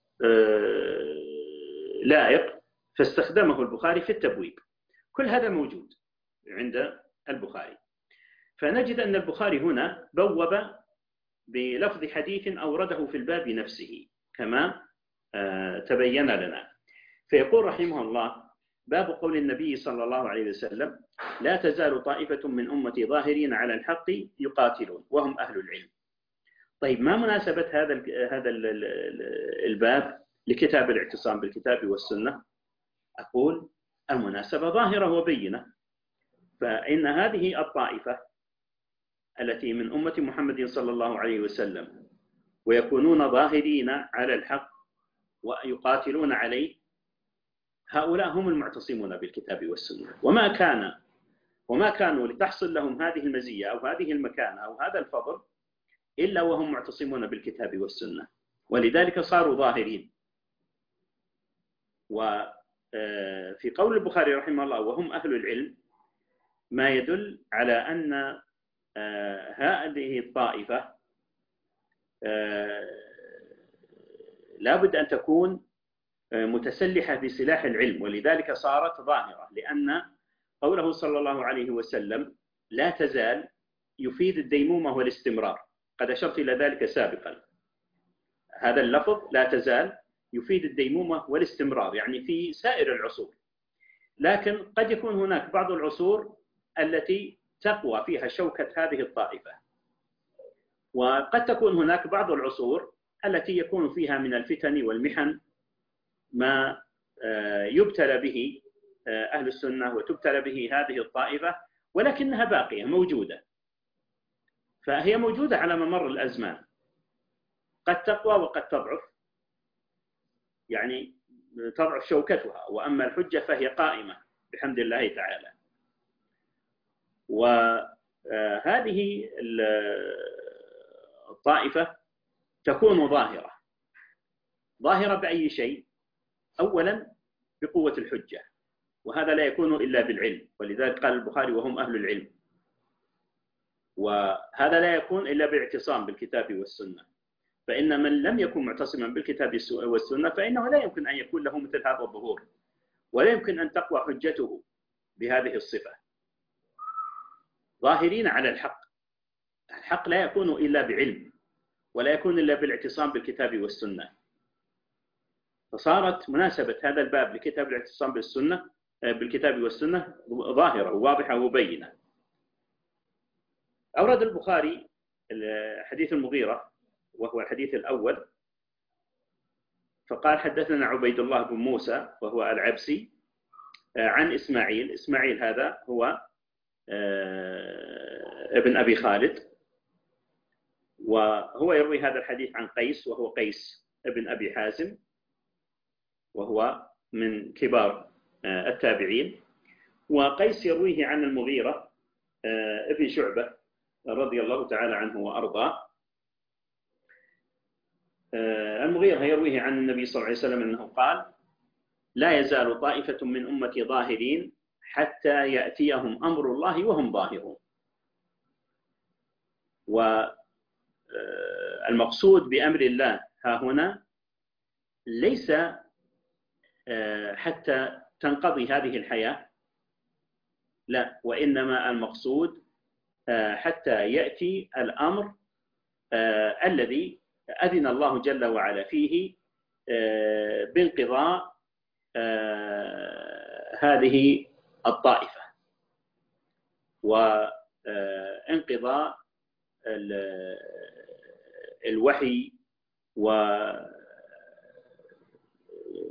لائق فاستخدمه البخاري في التبويب. كل هذا موجود عند البخاري. فنجد أن البخاري هنا بوب بلفظ حديث أورده في الباب نفسه كما تبين لنا. فيقول رحمه الله: باب قول النبي صلى الله عليه وسلم: لا تزال طائفة من أمتي ظاهرين على الحق يقاتلون وهم أهل العلم. طيب، ما مناسبة هذا الباب لكتاب الاعتصام بالكتاب والسنة؟ أقول المناسبة ظاهرة وبينة. فإن هذه الطائفة التي من أمة محمد صلى الله عليه وسلم ويكونون ظاهرين على الحق ويقاتلون عليه، هؤلاء هم المعتصمون بالكتاب والسنة. وما كانوا لتحصل لهم هذه المزية أو هذه المكانة أو هذا الفضل إلا وهم معتصمون بالكتاب والسنة، ولذلك صاروا ظاهرين. وفي قول البخاري رحمه الله وهم أهل العلم ما يدل على أن هذه الطائفة لا بد أن تكون متسلحة بسلاح العلم، ولذلك صارت ظاهرة، لأن قوله صلى الله عليه وسلم لا تزال يفيد الديمومة والاستمرار. قد أشرت إلى ذلك سابقا. هذا اللفظ لا تزال يفيد الديمومة والاستمرار، يعني في سائر العصور. لكن قد يكون هناك بعض العصور التي تقوى فيها شوكة هذه الطائفة، وقد تكون هناك بعض العصور التي يكون فيها من الفتن والمحن ما يبتلى به أهل السنة وتبتلى به هذه الطائفة، ولكنها باقية موجودة. فهي موجودة على ممر الأزمان، قد تقوى وقد تضعف، يعني تضعف شوكتها، وأما الحجة فهي قائمة بحمد الله تعالى. وهذه الطائفة تكون ظاهرة بأي شيء؟ أولا بقوة الحجة، وهذا لا يكون إلا بالعلم، ولذلك قال البخاري وهم أهل العلم. وهذا لا يكون إلا بالاعتصام بالكتاب والسنة، فإن من لم يكن معتصما بالكتاب والسنة فإنه لا يمكن أن يكون له مثل هذا الظهور، ولا يمكن أن تقوى حجته بهذه الصفة. ظاهرين على الحق. الحق لا يكون إلا بعلم، ولا يكون إلا بالاعتصام بالكتاب والسنة. فصارت مناسبة هذا الباب لكتاب الاعتصام بالكتاب والسنة ظاهرة وواضحة وبينة. أورد البخاري حديث المغيرة وهو الحديث الأول، فقال: حدثنا عبيد الله بن موسى وهو العبسي عن إسماعيل هذا هو ابن أبي خالد، وهو يروي هذا الحديث عن قيس وهو قيس ابن أبي حازم، وهو من كبار التابعين. وقيس يرويه عن المغيرة ابن شعبة رضي الله تعالى عنه وأرضاه. المغيرة يرويه عن النبي صلى الله عليه وسلم أنه قال: لا يزال طائفة من أمتي ظاهرين حتى يأتيهم أمر الله وهم ظاهرون. والمقصود بأمر الله ها هنا ليس حتى تنقضي هذه الحياة، لا، وإنما المقصود حتى يأتي الأمر الذي أذن الله جل وعلا فيه بانقضاء هذه الطائفة وانقضاء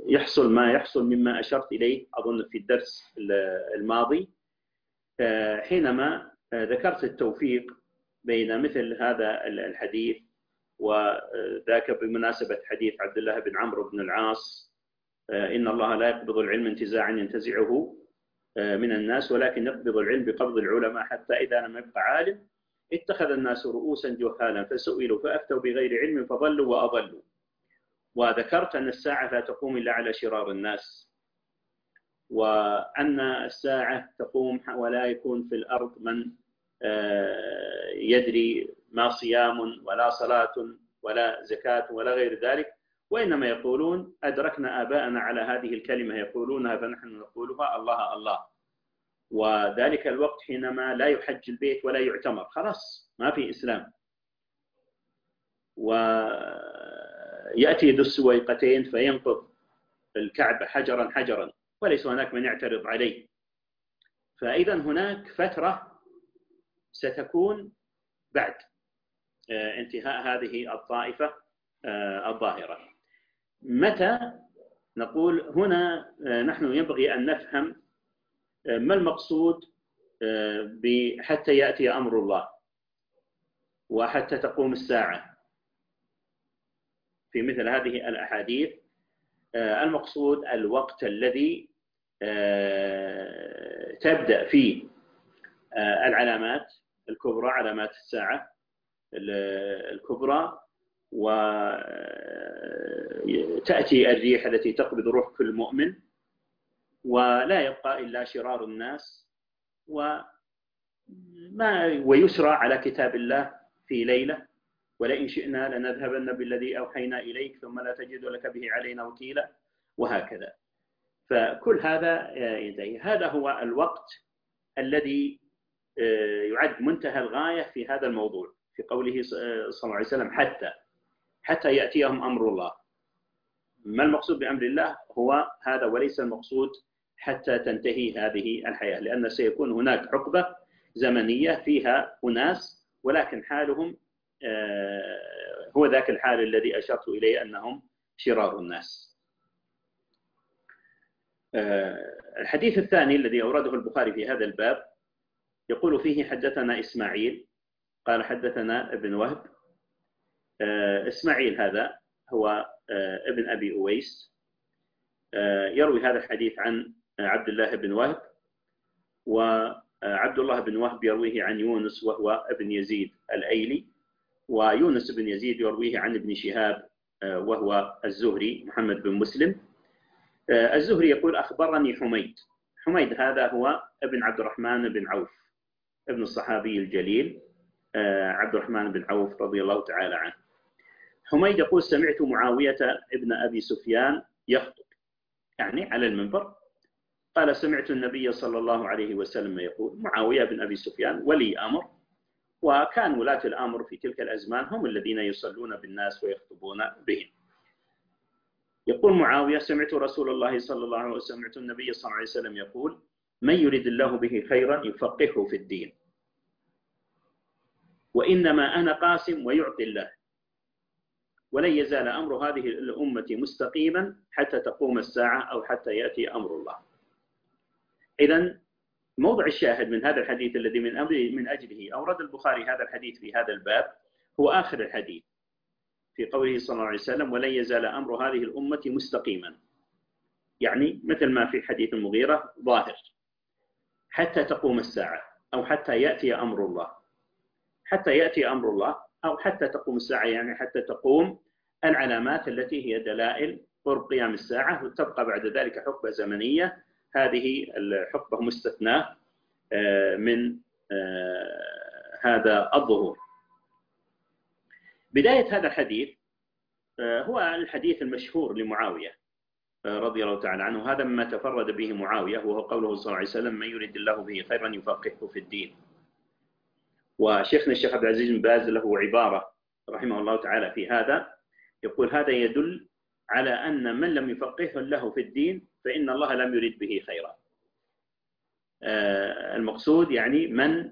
يحصل ما يحصل مما أشرت إليه أظن في الدرس الماضي حينما ذكرت التوفيق بين مثل هذا الحديث وذاك بمناسبة حديث عبد الله بن عمرو بن العاص إن الله لا يقبض العلم انتزاعا ينتزعه من الناس ولكن يقبض العلم بقبض العلماء حتى إذا لم يبق عالم اتخذ الناس رؤوسا جهالا فسئلوا فأفتوا بغير علم فضلوا وأضلوا. وذكرت أن الساعة لا تقوم إلا على شرار الناس، وأن الساعة تقوم ولا يكون في الأرض من يدري ما صيام ولا صلاة ولا زكاة ولا غير ذلك، وإنما يقولون أدركنا آباءنا على هذه الكلمة يقولونها فنحن نقولها الله الله. وذلك الوقت حينما لا يحج البيت ولا يعتمر، خلاص ما في إسلام. ويأتي ذو السويقتين فينقض الكعبة حجرا حجرا وليس هناك من يعترض عليه. فإذا هناك فترة ستكون بعد انتهاء هذه الطائفة الظاهرة. متى نقول هنا نحن ينبغي أن نفهم ما المقصود حتى يأتي أمر الله وحتى تقوم الساعة في مثل هذه الأحاديث. المقصود الوقت الذي تبدأ فيه العلامات الكبرى، علامات الساعة الكبرى، وتأتي الريح التي تقبض روح كل مؤمن ولا يبقى إلا شرار الناس، ويسرى على كتاب الله في ليلة، ولئن شئنا لنذهبن بالذي أوحينا إليك ثم لا تجد لك به علينا وكيلا، وهكذا. فكل هذا ينتهي. هذا هو الوقت الذي يعد منتهى الغاية في هذا الموضوع في قوله صلى الله عليه وسلم حتى يأتيهم أمر الله. ما المقصود بأمر الله هو هذا، وليس المقصود حتى تنتهي هذه الحياة، لأن سيكون هناك حقبة زمنية فيها أناس ولكن حالهم هو ذاك الحال الذي أشرت إليه أنهم شرار الناس. الحديث الثاني الذي أورده البخاري في هذا الباب يقول فيه حدثنا إسماعيل قال حدثنا ابن وهب. إسماعيل هذا هو ابن أبي أويس، يروي هذا الحديث عن عبد الله بن وهب، وعبد الله بن وهب يرويه عن يونس وهو ابن يزيد الأيلي، ويونس بن يزيد يرويه عن ابن شهاب وهو الزهري محمد بن مسلم. الزهري يقول أخبرني حميد هذا هو ابن عبد الرحمن بن عوف ابن الصحابي الجليل عبد الرحمن بن عوف رضي الله تعالى عنه. حميد يقول سمعت معاوية ابن أبي سفيان يخطب، يعني على المنبر، قال سمعت النبي صلى الله عليه وسلم يقول. معاوية بن أبي سفيان ولي أمر، وكان ولاة الأمر في تلك الأزمان هم الذين يصلون بالناس ويخطبون بهم. يقول معاوية سمعت رسول الله صلى الله عليه وسلم، سمعت النبي صلى الله عليه وسلم يقول من يريد الله به خيرا يفقهه في الدين، وإنما أنا قاسم ويعطي الله، ولن يزال أمر هذه الأمة مستقيما حتى تقوم الساعة أو حتى يأتي أمر الله. إذن موضع الشاهد من هذا الحديث الذي من أجله أورد البخاري هذا الحديث في هذا الباب هو آخر الحديث في قوله صلى الله عليه وسلم ولن يزال أمر هذه الأمة مستقيما، يعني مثل ما في حديث المغيرة ظاهر حتى تقوم الساعة أو حتى يأتي أمر الله. حتى يأتي أمر الله أو حتى تقوم الساعة، يعني حتى تقوم العلامات التي هي دلائل قرب قيام الساعة، وتبقى بعد ذلك حقبة زمنية، هذه الحقبة مستثناة من هذا الظهور. بداية هذا الحديث هو الحديث المشهور لمعاوية رضي الله تعالى عنه، هذا مما تفرد به معاوية، وهو قوله صلى الله عليه وسلم من يريد الله به خيرا يفقهه في الدين. وشيخنا الشيخ عبد العزيز بن باز له عبارة رحمه الله تعالى في هذا، يقول هذا يدل على أن من لم يفقهه الله في الدين فإن الله لم يريد به خيرا. المقصود يعني من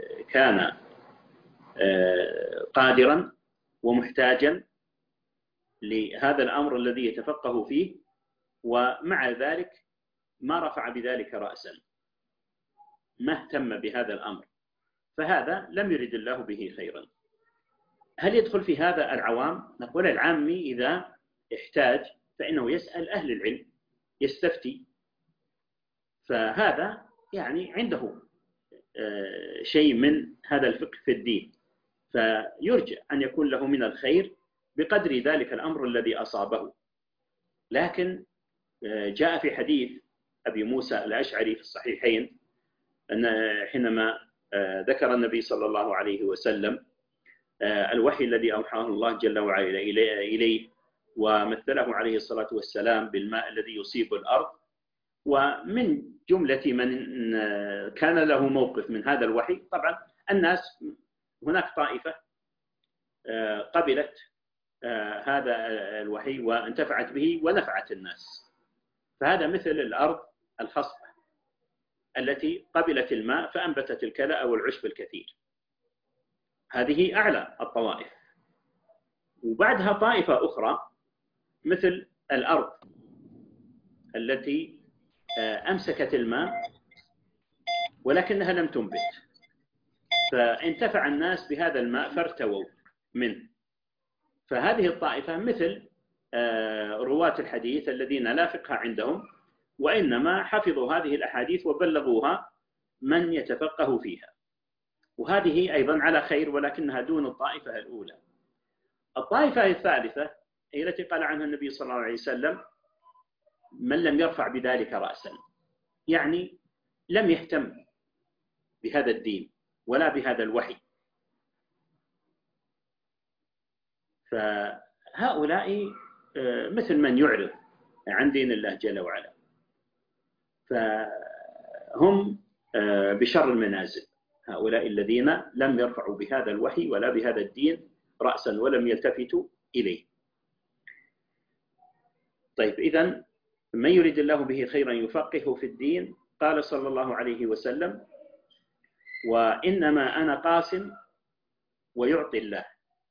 كان قادرا ومحتاجا لهذا الأمر الذي يتفقه فيه، ومع ذلك ما رفع بذلك رأسا، ما اهتم بهذا الأمر، فهذا لم يرد الله به خيرا. هل يدخل في هذا العوام؟ نقول العامي إذا احتاج فإنه يسأل أهل العلم، يستفتي، فهذا يعني عنده شيء من هذا الفقه في الدين، فيرجى أن يكون له من الخير بقدر ذلك الأمر الذي أصابه. لكن جاء في حديث أبي موسى الأشعري في الصحيحين أن حينما ذكر النبي صلى الله عليه وسلم الوحي الذي أوحاه الله جل وعلا إليه، ومثله عليه الصلاة والسلام بالماء الذي يصيب الأرض، ومن جملة من كان له موقف من هذا الوحي طبعا الناس، هناك طائفة قبلت هذا الوحي وانتفعت به ونفعت الناس، فهذا مثل الأرض الخصبة التي قبلت الماء فأنبتت الكلأ والعشب الكثير، هذه أعلى الطوائف. وبعدها طائفة أخرى مثل الأرض التي أمسكت الماء ولكنها لم تنبت، فانتفع الناس بهذا الماء فارتووا منه، فهذه الطائفة مثل رواة الحديث الذين لا فقه عندهم، وإنما حفظوا هذه الأحاديث وبلغوها من يتفقه فيها، وهذه أيضا على خير ولكنها دون الطائفة الأولى. الطائفة الثالثة هي التي قال عنها النبي صلى الله عليه وسلم من لم يرفع بذلك رأسا، يعني لم يهتم بهذا الدين ولا بهذا الوحي، فهؤلاء مثل من يعرض عن دين الله جل وعلا، فهم بشر المنازل، هؤلاء الذين لم يرفعوا بهذا الوحي ولا بهذا الدين رأسا ولم يلتفتوا إليه. طيب، إذن من يريد الله به خيرا يفقهه في الدين. قال صلى الله عليه وسلم وإنما أنا قاسم ويعطي الله،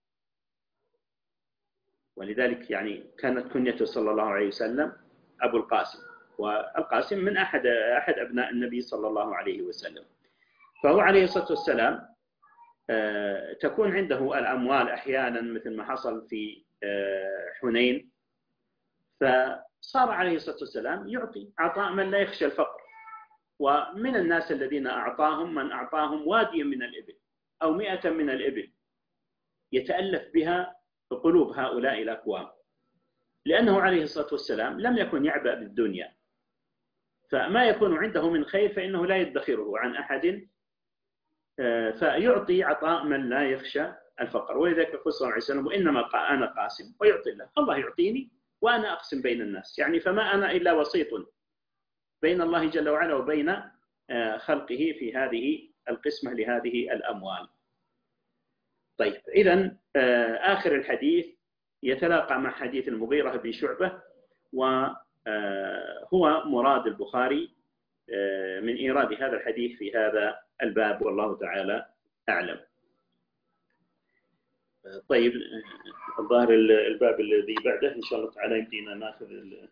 ولذلك يعني كانت كنيته صلى الله عليه وسلم أبو القاسم، والقاسم من أحد أبناء النبي صلى الله عليه وسلم. فهو عليه الصلاة والسلام تكون عنده الأموال أحيانا مثل ما حصل في حنين، فصار عليه الصلاة والسلام يعطي عطاء من لا يخشى الفقر، ومن الناس الذين أعطاهم من أعطاهم واديا من الإبل أو 100 من الإبل يتألف بها قلوب هؤلاء الأقوام، لأنه عليه الصلاة والسلام لم يكن يعبأ بالدنيا، فما يكون عنده من خير فإنه لا يدخره عن أحد، فيعطي عطاء من لا يخشى الفقر. ولذلك يقول صلى الله عليه وسلم وإنما أنا قاسم ويعطي الله، الله يعطيني وأنا أقسم بين الناس، يعني فما أنا إلا وسيط بين الله جل وعلا وبين خلقه في هذه القسمة لهذه الأموال. طيب، إذن آخر الحديث يتلاقى مع حديث المغيرة بن شعبة، وهو مراد البخاري من إيراد هذا الحديث في هذا الباب، والله تعالى أعلم. طيب، الظاهر الباب الذي بعده إن شاء الله تعالى يمدينا ناخذ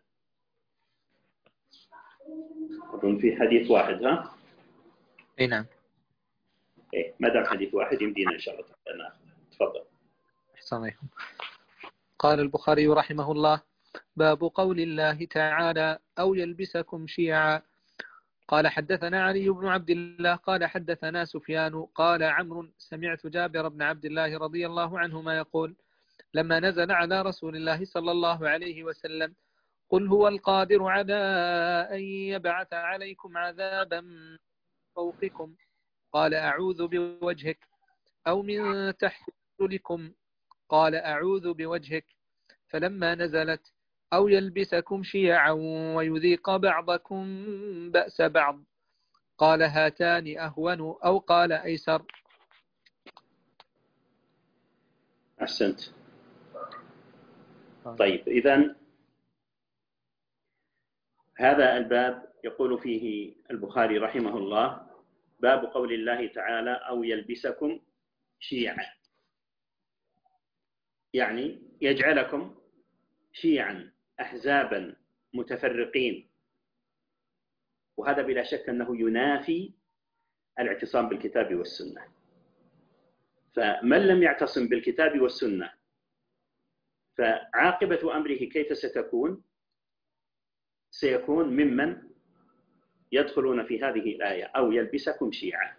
أظن في حديث واحد، ها؟ أي نعم. ما دام حديث واحد يمدينا إن شاء الله تعالى ناخذ. تفضل. أحسن عليكم. قال البخاري رحمه الله: باب قول الله تعالى: أو يلبسكم شيعا. قال حدثنا علي بن عبد الله قال حدثنا سفيان قال عمرو سمعت جابر بن عبد الله رضي الله عنهما يقول: لما نزل على رسول الله صلى الله عليه وسلم: قل هو القادر على أن يبعث عليكم عذابا من فوقكم، قال أعوذ بوجهك، أو من تحت رجلكم، قال أعوذ بوجهك، فلما نزلت: أو يلبسكم شيعا ويذيق بعضكم بأس بعض، قال هاتان أهون أو قال أيسر. أحسنت. طيب، إذن هذا الباب يقول فيه البخاري رحمه الله: باب قول الله تعالى: أو يلبسكم شيعا، يعني يجعلكم شيعا أحزابا متفرقين، وهذا بلا شك أنه ينافي الاعتصام بالكتاب والسنة. فمن لم يعتصم بالكتاب والسنة فعاقبة أمره كيف ستكون؟ سيكون ممن يدخلون في هذه الآية أو يلبسكم شيعا،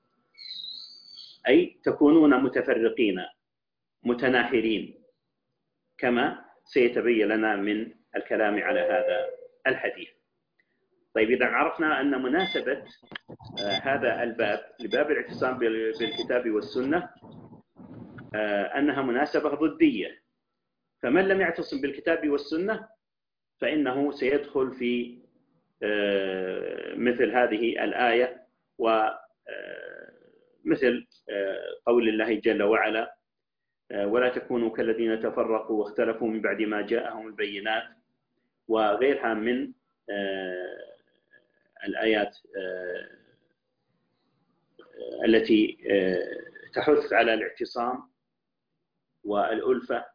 أي تكونون متفرقين متناحرين كما سيتبين لنا من الكلام على هذا الحديث. طيب، إذا عرفنا أن مناسبة هذا الباب لباب الاعتصام بالكتاب والسنة أنها مناسبة ضدية، فمن لم يعتصم بالكتاب والسنة فإنه سيدخل في مثل هذه الآية، ومثل قول الله جل وعلا: ولا تكونوا كالذين تفرقوا واختلفوا من بعد ما جاءهم البينات، وغيرها من الآيات التي تحث على الاعتصام والألفة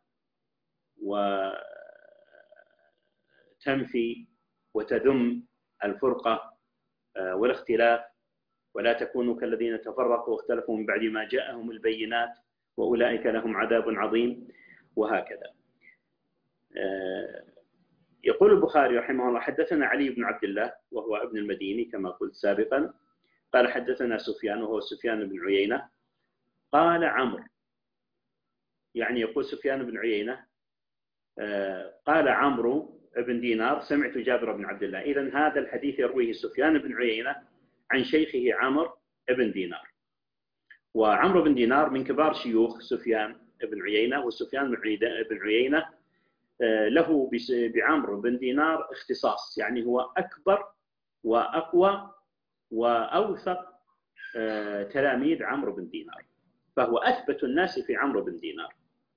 وتنفي وتذم الفرقة والاختلاف. ولا تكونوا كالذين تفرقوا واختلفوا من بعد ما جاءهم البينات وأولئك لهم عذاب عظيم، وهكذا. يقول البخاري رحمه الله: حدثنا علي بن عبد الله وهو ابن المديني كما قلت سابقا، قال حدثنا سفيان وهو سفيان بن عيينة، قال عمرو، يعني يقول سفيان بن عيينة قال عمرو بن دينار سمعت جابر بن عبد الله. إذن هذا الحديث يرويه سفيان بن عيينة عن شيخه عمرو بن دينار، وعمرو بن دينار من كبار شيوخ سفيان بن عيينة، وسفيان بن عيينة له بعمرو بن دينار اختصاص، يعني هو أكبر وأقوى وأوثق تلاميذ عمرو بن دينار، فهو أثبت الناس في عمرو بن دينار.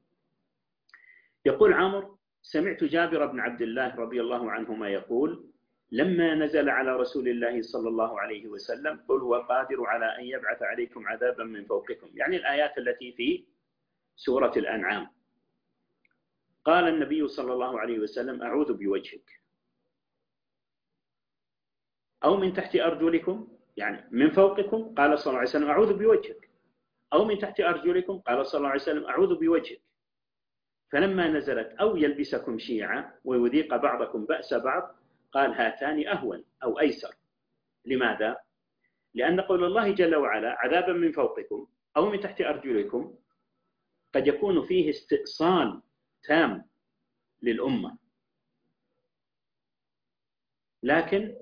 يقول عمرو: سمعت جابر بن عبد الله رضي الله عنهما يقول: لما نزل على رسول الله صلى الله عليه وسلم: قل هو قادر على أن يبعث عليكم عذابا من فوقكم، يعني الآيات التي في سورة الأنعام، قال النبي صلى الله عليه وسلم: أعوذ بوجهك، أو من تحت أرجلكم، يعني من فوقكم، قال صلى الله عليه وسلم: أعوذ بوجهك، أو من تحت أرجلكم، قال صلى الله عليه وسلم: أعوذ بوجهك. فلما نزلت أو يلبسكم شيعا ويذيق بعضكم بأس بعض، قال: هاتان أهون أو أيسر. لماذا؟ لأن قول الله جل وعلا عذابا من فوقكم أو من تحت أرجلكم قد يكون فيه استئصال تام للأمة، لكن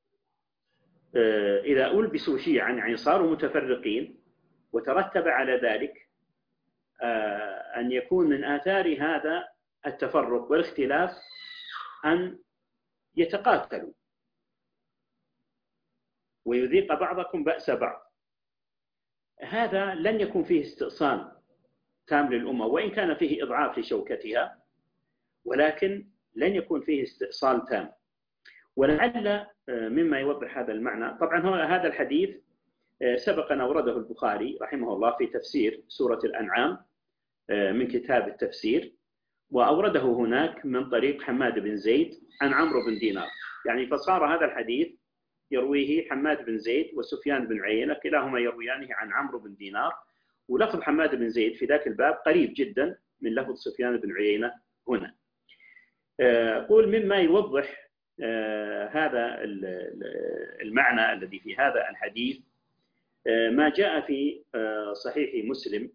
إذا ألبسوا شيعا يعني صاروا متفرقين، وترتب على ذلك أن يكون من آثار هذا التفرق والاختلاف أن يتقاتلوا ويذيق بعضكم بأس بعض، هذا لن يكون فيه استئصال تام للأمة، وإن كان فيه إضعاف لشوكتها، ولكن لن يكون فيه استئصال تام. ولعل مما يوضح هذا المعنى، طبعا هذا الحديث سبق أن أورده البخاري رحمه الله في تفسير سورة الأنعام من كتاب التفسير، وأورده هناك من طريق حماد بن زيد عن عمرو بن دينار، يعني فصار هذا الحديث يرويه حماد بن زيد وسفيان بن عيينة، كلاهما يرويانه عن عمرو بن دينار، ولفظ حماد بن زيد في ذاك الباب قريب جدا من لفظ سفيان بن عيينة هنا. أقول مما يوضح هذا المعنى الذي في هذا الحديث ما جاء في صحيح مسلم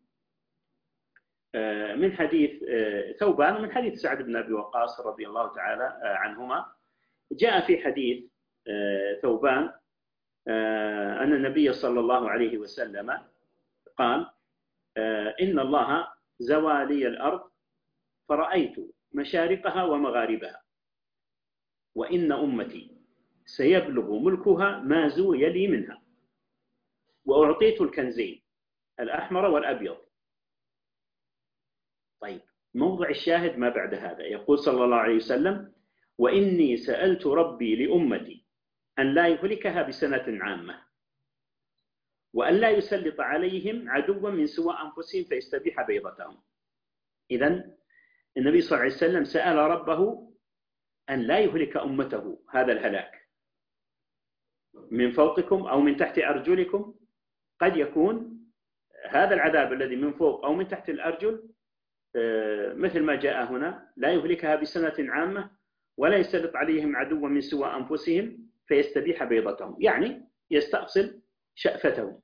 من حديث ثوبان ومن حديث سعد بن أبي وقاص رضي الله تعالى عنهما. جاء في حديث ثوبان أن النبي صلى الله عليه وسلم قال: إن الله زوى لي الأرض فرأيت مشارقها ومغاربها، وإن أمتي سيبلغ ملكها ما زوي لي منها، وأعطيت الكنزين الأحمر والأبيض. طيب، موضع الشاهد ما بعد هذا، يقول صلى الله عليه وسلم: وإني سألت ربي لأمتي أن لا يهلكها بسنة عامة، وأن لا يسلط عليهم عدوا من سوى أنفسهم فيستبيح بيضتهم. إذن النبي صلى الله عليه وسلم سأل ربه أن لا يهلك أمته هذا الهلاك من فوقكم أو من تحت أرجلكم. قد يكون هذا العذاب الذي من فوق أو من تحت الأرجل مثل ما جاء هنا، لا يهلكها بسنة عامة ولا يسلط عليهم عدوا من سوى أنفسهم فيستبيح بيضتهم، يعني يستأصل شأفتهم.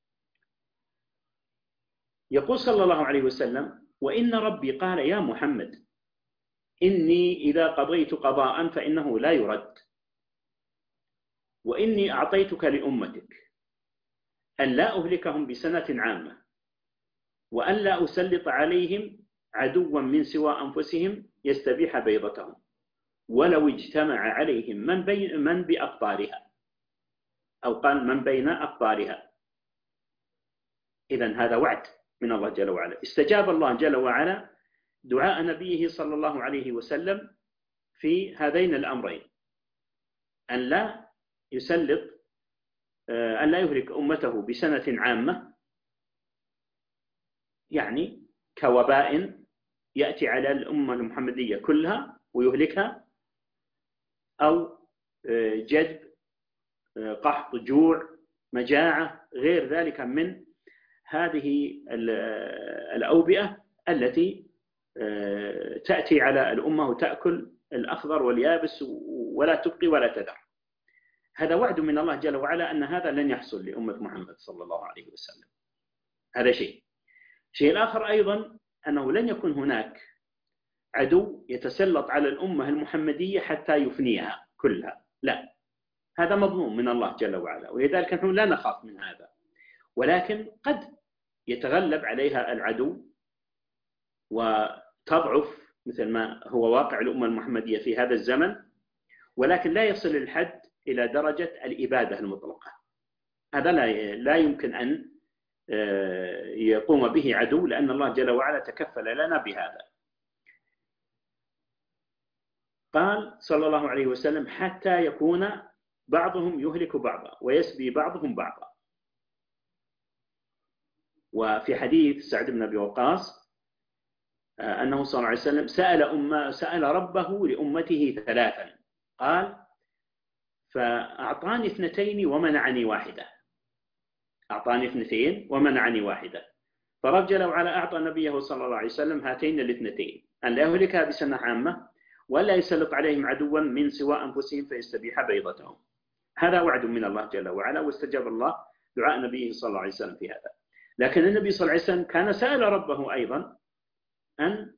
يقول صلى الله عليه وسلم: وإن ربي قال يا محمد إني إذا قضيت قضاء فإنه لا يرد، وإني أعطيتك لأمتك أن لا أهلكهم بسنة عامة وأن لا أسلط عليهم عدوا من سوى أنفسهم يستبيح بيضتهم ولو اجتمع عليهم من بأقطارها، أو قال من بين أقطارها. إذن هذا وعد من الله جل وعلا. استجاب الله جل وعلا دعاء نبيه صلى الله عليه وسلم في هذين الأمرين، أن لا يهلك أمته بسنة عامة، يعني كوباء يأتي على الأمة المحمدية كلها ويهلكها، أو جدب، قحط، جوع، مجاعة، غير ذلك من هذه الأوبئة التي تأتي على الأمة وتأكل الأخضر واليابس ولا تبقي ولا تذر. هذا وعد من الله جل وعلا أن هذا لن يحصل لأمة محمد صلى الله عليه وسلم. هذا شيء الآخر أيضا أنه لن يكون هناك عدو يتسلط على الأمة المحمدية حتى يفنيها كلها، لا، هذا مضمون من الله جل وعلا، ولذلك نحن لا نخاف من هذا. ولكن قد يتغلب عليها العدو وتضعف مثل ما هو واقع الأمة المحمدية في هذا الزمن، ولكن لا يصل الحد إلى درجة الإبادة المطلقة. هذا لا يمكن أن يقوم به عدو، لأن الله جل وعلا تكفل لنا بهذا. قال صلى الله عليه وسلم: حتى يكون بعضهم يهلك بعضا ويسبي بعضهم بعضا. وفي حديث سعد بن أبي وقاص أنه صلى الله عليه وسلم سأل ربه لأمته ثلاثا، قال: فأعطاني 2 ومنعني 1. أعطاني 2 ومنعني 1. فرب جل وعلا أعطى نبيه صلى الله عليه وسلم هاتين الاثنتين، أن لا يهلكها بسنة عامة ولا يسلط عليهم عدوا من سوى أنفسهم فيستبيح بيضتهم. هذا وعد من الله جل وعلا، واستجاب الله دعاء نبيه صلى الله عليه وسلم في هذا. لكن النبي صلى الله عليه وسلم كان سأل ربه أيضا أن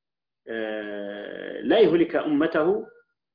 لا يهلك أمته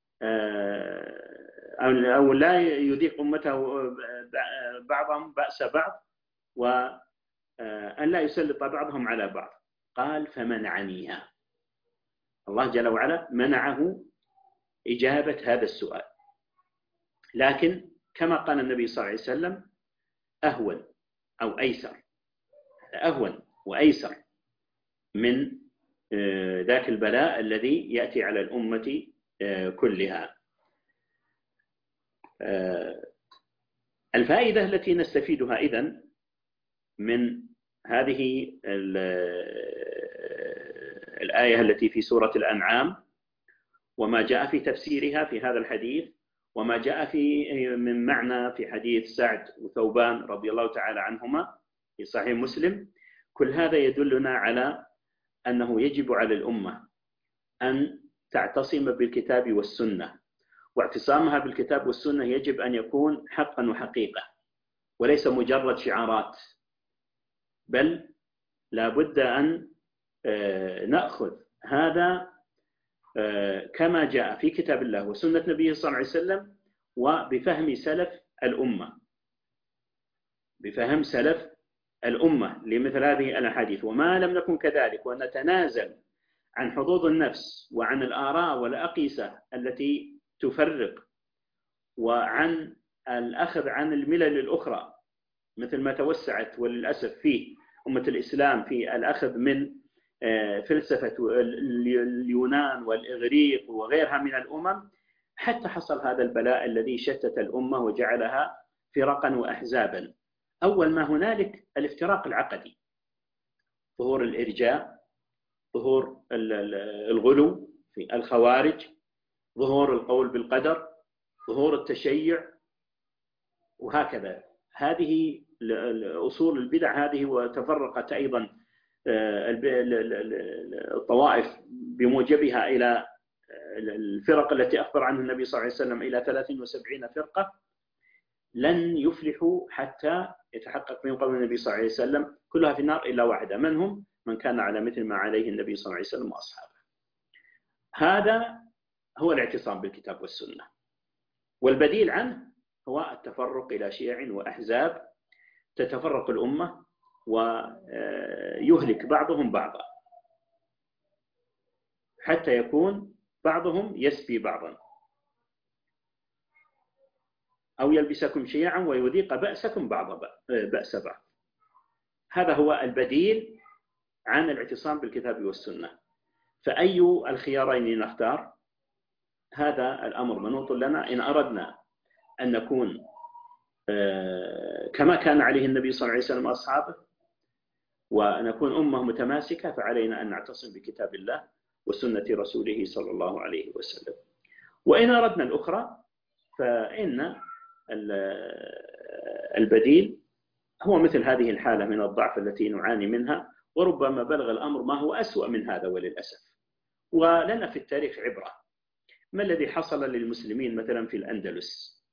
أو لا يذيق أمته بعضهم بأس بعض، وأن لا يسلط بعضهم على بعض. قال: فمنعنيها. الله جل وعلا منعه إجابة هذا السؤال. لكن كما قال النبي صلى الله عليه وسلم: أهون أو أيسر، أهون وأيسر من ذاك البلاء الذي يأتي على الأمة كلها. الفائدة التي نستفيدها إذن من هذه الآية التي في سورة الأنعام، وما جاء في تفسيرها في هذا الحديث، وما جاء من معنى في حديث سعد وثوبان رضي الله تعالى عنهما في صحيح مسلم، كل هذا يدلنا على أنه يجب على الأمة أن تعتصم بالكتاب والسنة، واعتصامها بالكتاب والسنة يجب أن يكون حقا وحقيقة، وليس مجرد شعارات، بل لا بد أن نأخذ هذا كما جاء في كتاب الله وسنة نبيه صلى الله عليه وسلم، وبفهم سلف الأمة، بفهم سلف الأمة لمثل هذه الأحاديث. وما لم نكن كذلك ونتنازل عن حظوظ النفس وعن الآراء والأقيسة التي تفرق، وعن الأخذ عن الملل الأخرى مثل ما توسعت وللأسف فيه أمة الإسلام في الأخذ من فلسفة اليونان والإغريق وغيرها من الأمم، حتى حصل هذا البلاء الذي شتت الأمة وجعلها فرقا وأحزابا. أول ما هنالك الافتراق العقدي، ظهور الإرجاء ظهور الغلو في الخوارج، ظهور القول بالقدر، ظهور التشيع، وهكذا. هذه أصول البدع هذه، وتفرقت أيضا الطوائف بموجبها إلى الفرق التي أخبر عنها النبي صلى الله عليه وسلم إلى 73 فرقة، لن يفلحوا حتى يتحقق من قول النبي صلى الله عليه وسلم كلها في النار إلا واحدة، من هم؟ من كان على مثل ما عليه النبي صلى الله عليه وسلم وأصحابه. هذا هو الاعتصام بالكتاب والسنة، والبديل عنه هو التفرق إلى شيع وأحزاب تتفرق الأمة ويهلك بعضهم بعضا حتى يكون بعضهم يسبي بعضا، أو يلبسكم شيعا ويذيق بأسكم بأس بعض. هذا هو البديل عن الاعتصام بالكتاب والسنة. فأي الخيارين نختار؟ هذا الأمر منوط لنا إن أردنا أن نكون كما كان عليه النبي صلى الله عليه وسلم وأصحابه، ونكون أمة متماسكة، فعلينا أن نعتصم بكتاب الله وسنة رسوله صلى الله عليه وسلم. وإن أردنا الأخرى فإن البديل هو مثل هذه الحالة من الضعف التي نعاني منها، وربما بلغ الأمر ما هو أسوأ من هذا وللأسف. ولنا في التاريخ عبرة. ما الذي حصل للمسلمين مثلا في الأندلس؟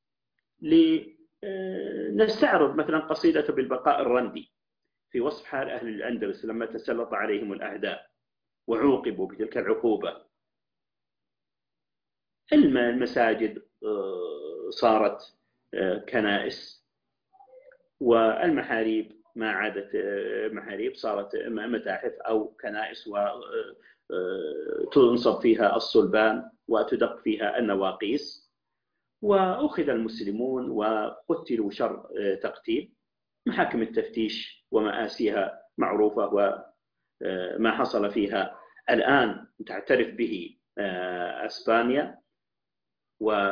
لنستعرض مثلا قصيدة بالبقاء الرندي في وصف حال أهل الأندلس لما تسلط عليهم الأعداء وعوقبوا بتلك العقوبة. المساجد صارت كنائس، والمحاريب ما عادت محاريب، صارت متاحف أو كنائس وتنصب فيها الصلبان وتدق فيها النواقيس، وأخذ المسلمون وقتلوا شر تقتيل. محاكم التفتيش ومآسيها معروفة، وما حصل فيها الآن تعترف به أسبانيا، و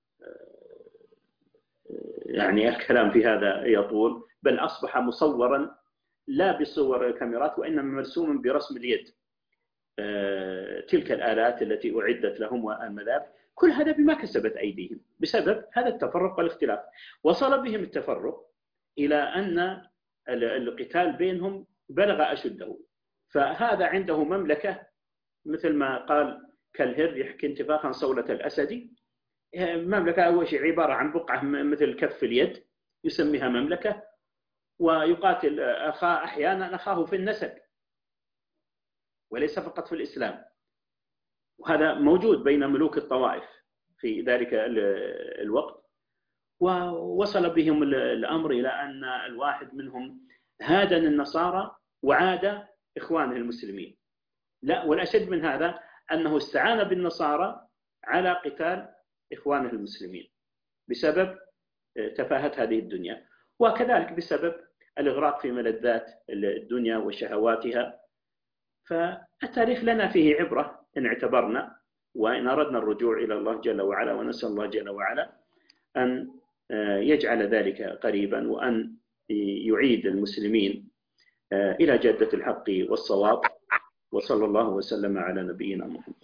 يعني الكلام في هذا يطول، بل أصبح مصورا لا بصور الكاميرات وإنما مرسوما برسم اليد، تلك الآلات التي أعدت لهم والمذابح، كل هذا بما كسبت أيديهم بسبب هذا التفرق والاختلاف. وصل بهم التفرق إلى أن القتال بينهم بلغ أشده، فهذا عنده مملكة مثل ما قال كالهر يحكي انتفاخا صولة الأسد. مملكة أول شيء عبارة عن بقعة مثل كف اليد يسميها مملكة، ويقاتل أحيانا أخاه في النسب وليس فقط في الإسلام. وهذا موجود بين ملوك الطوائف في ذلك الوقت. ووصل بهم الأمر إلى أن الواحد منهم هادن النصارى وعاد إخوانه المسلمين. لا، والأشد من هذا أنه استعان بالنصارى على قتال إخوانه المسلمين بسبب تفاهة هذه الدنيا، وكذلك بسبب الإغراق في ملذات الدنيا وشهواتها. فالتاريخ لنا فيه عبرة إن اعتبرنا وإن أردنا الرجوع إلى الله جل وعلا، ونسأل الله جل وعلا أن يجعل ذلك قريبا، وأن يعيد المسلمين إلى جادة الحق والصواب. وصلى الله وسلم على نبينا محمد.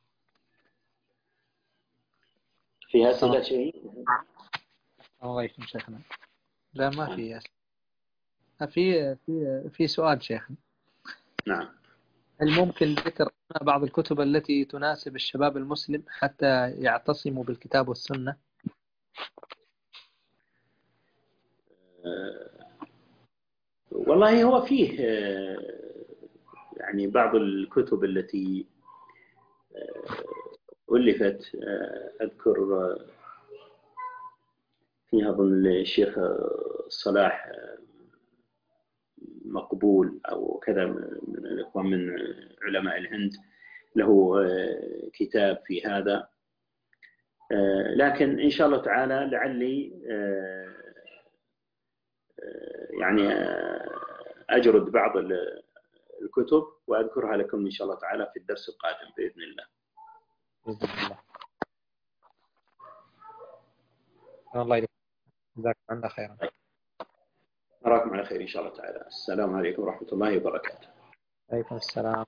في أسئلة شيء؟ الله يكرم شيخنا. لا ما في أسئلة. في سؤال شيخنا. نعم. هل ممكن ذكر بعض الكتب التي تناسب الشباب المسلم حتى يعتصموا بالكتاب والسنة؟ والله هو فيه يعني بعض الكتب التي ألفت، أذكر فيها أظن الشيخ صلاح مقبول أو كذا من الإخوان من علماء الهند، له كتاب في هذا. لكن إن شاء الله تعالى لعلي يعني أجرد بعض الكتب وأذكرها لكم إن شاء الله تعالى في الدرس القادم بإذن الله. بإذن الله. الله يجزاك، جزاكم الله خيرا. نراكم على خير إن شاء الله تعالى. السلام عليكم ورحمة الله وبركاته. عليكم السلام.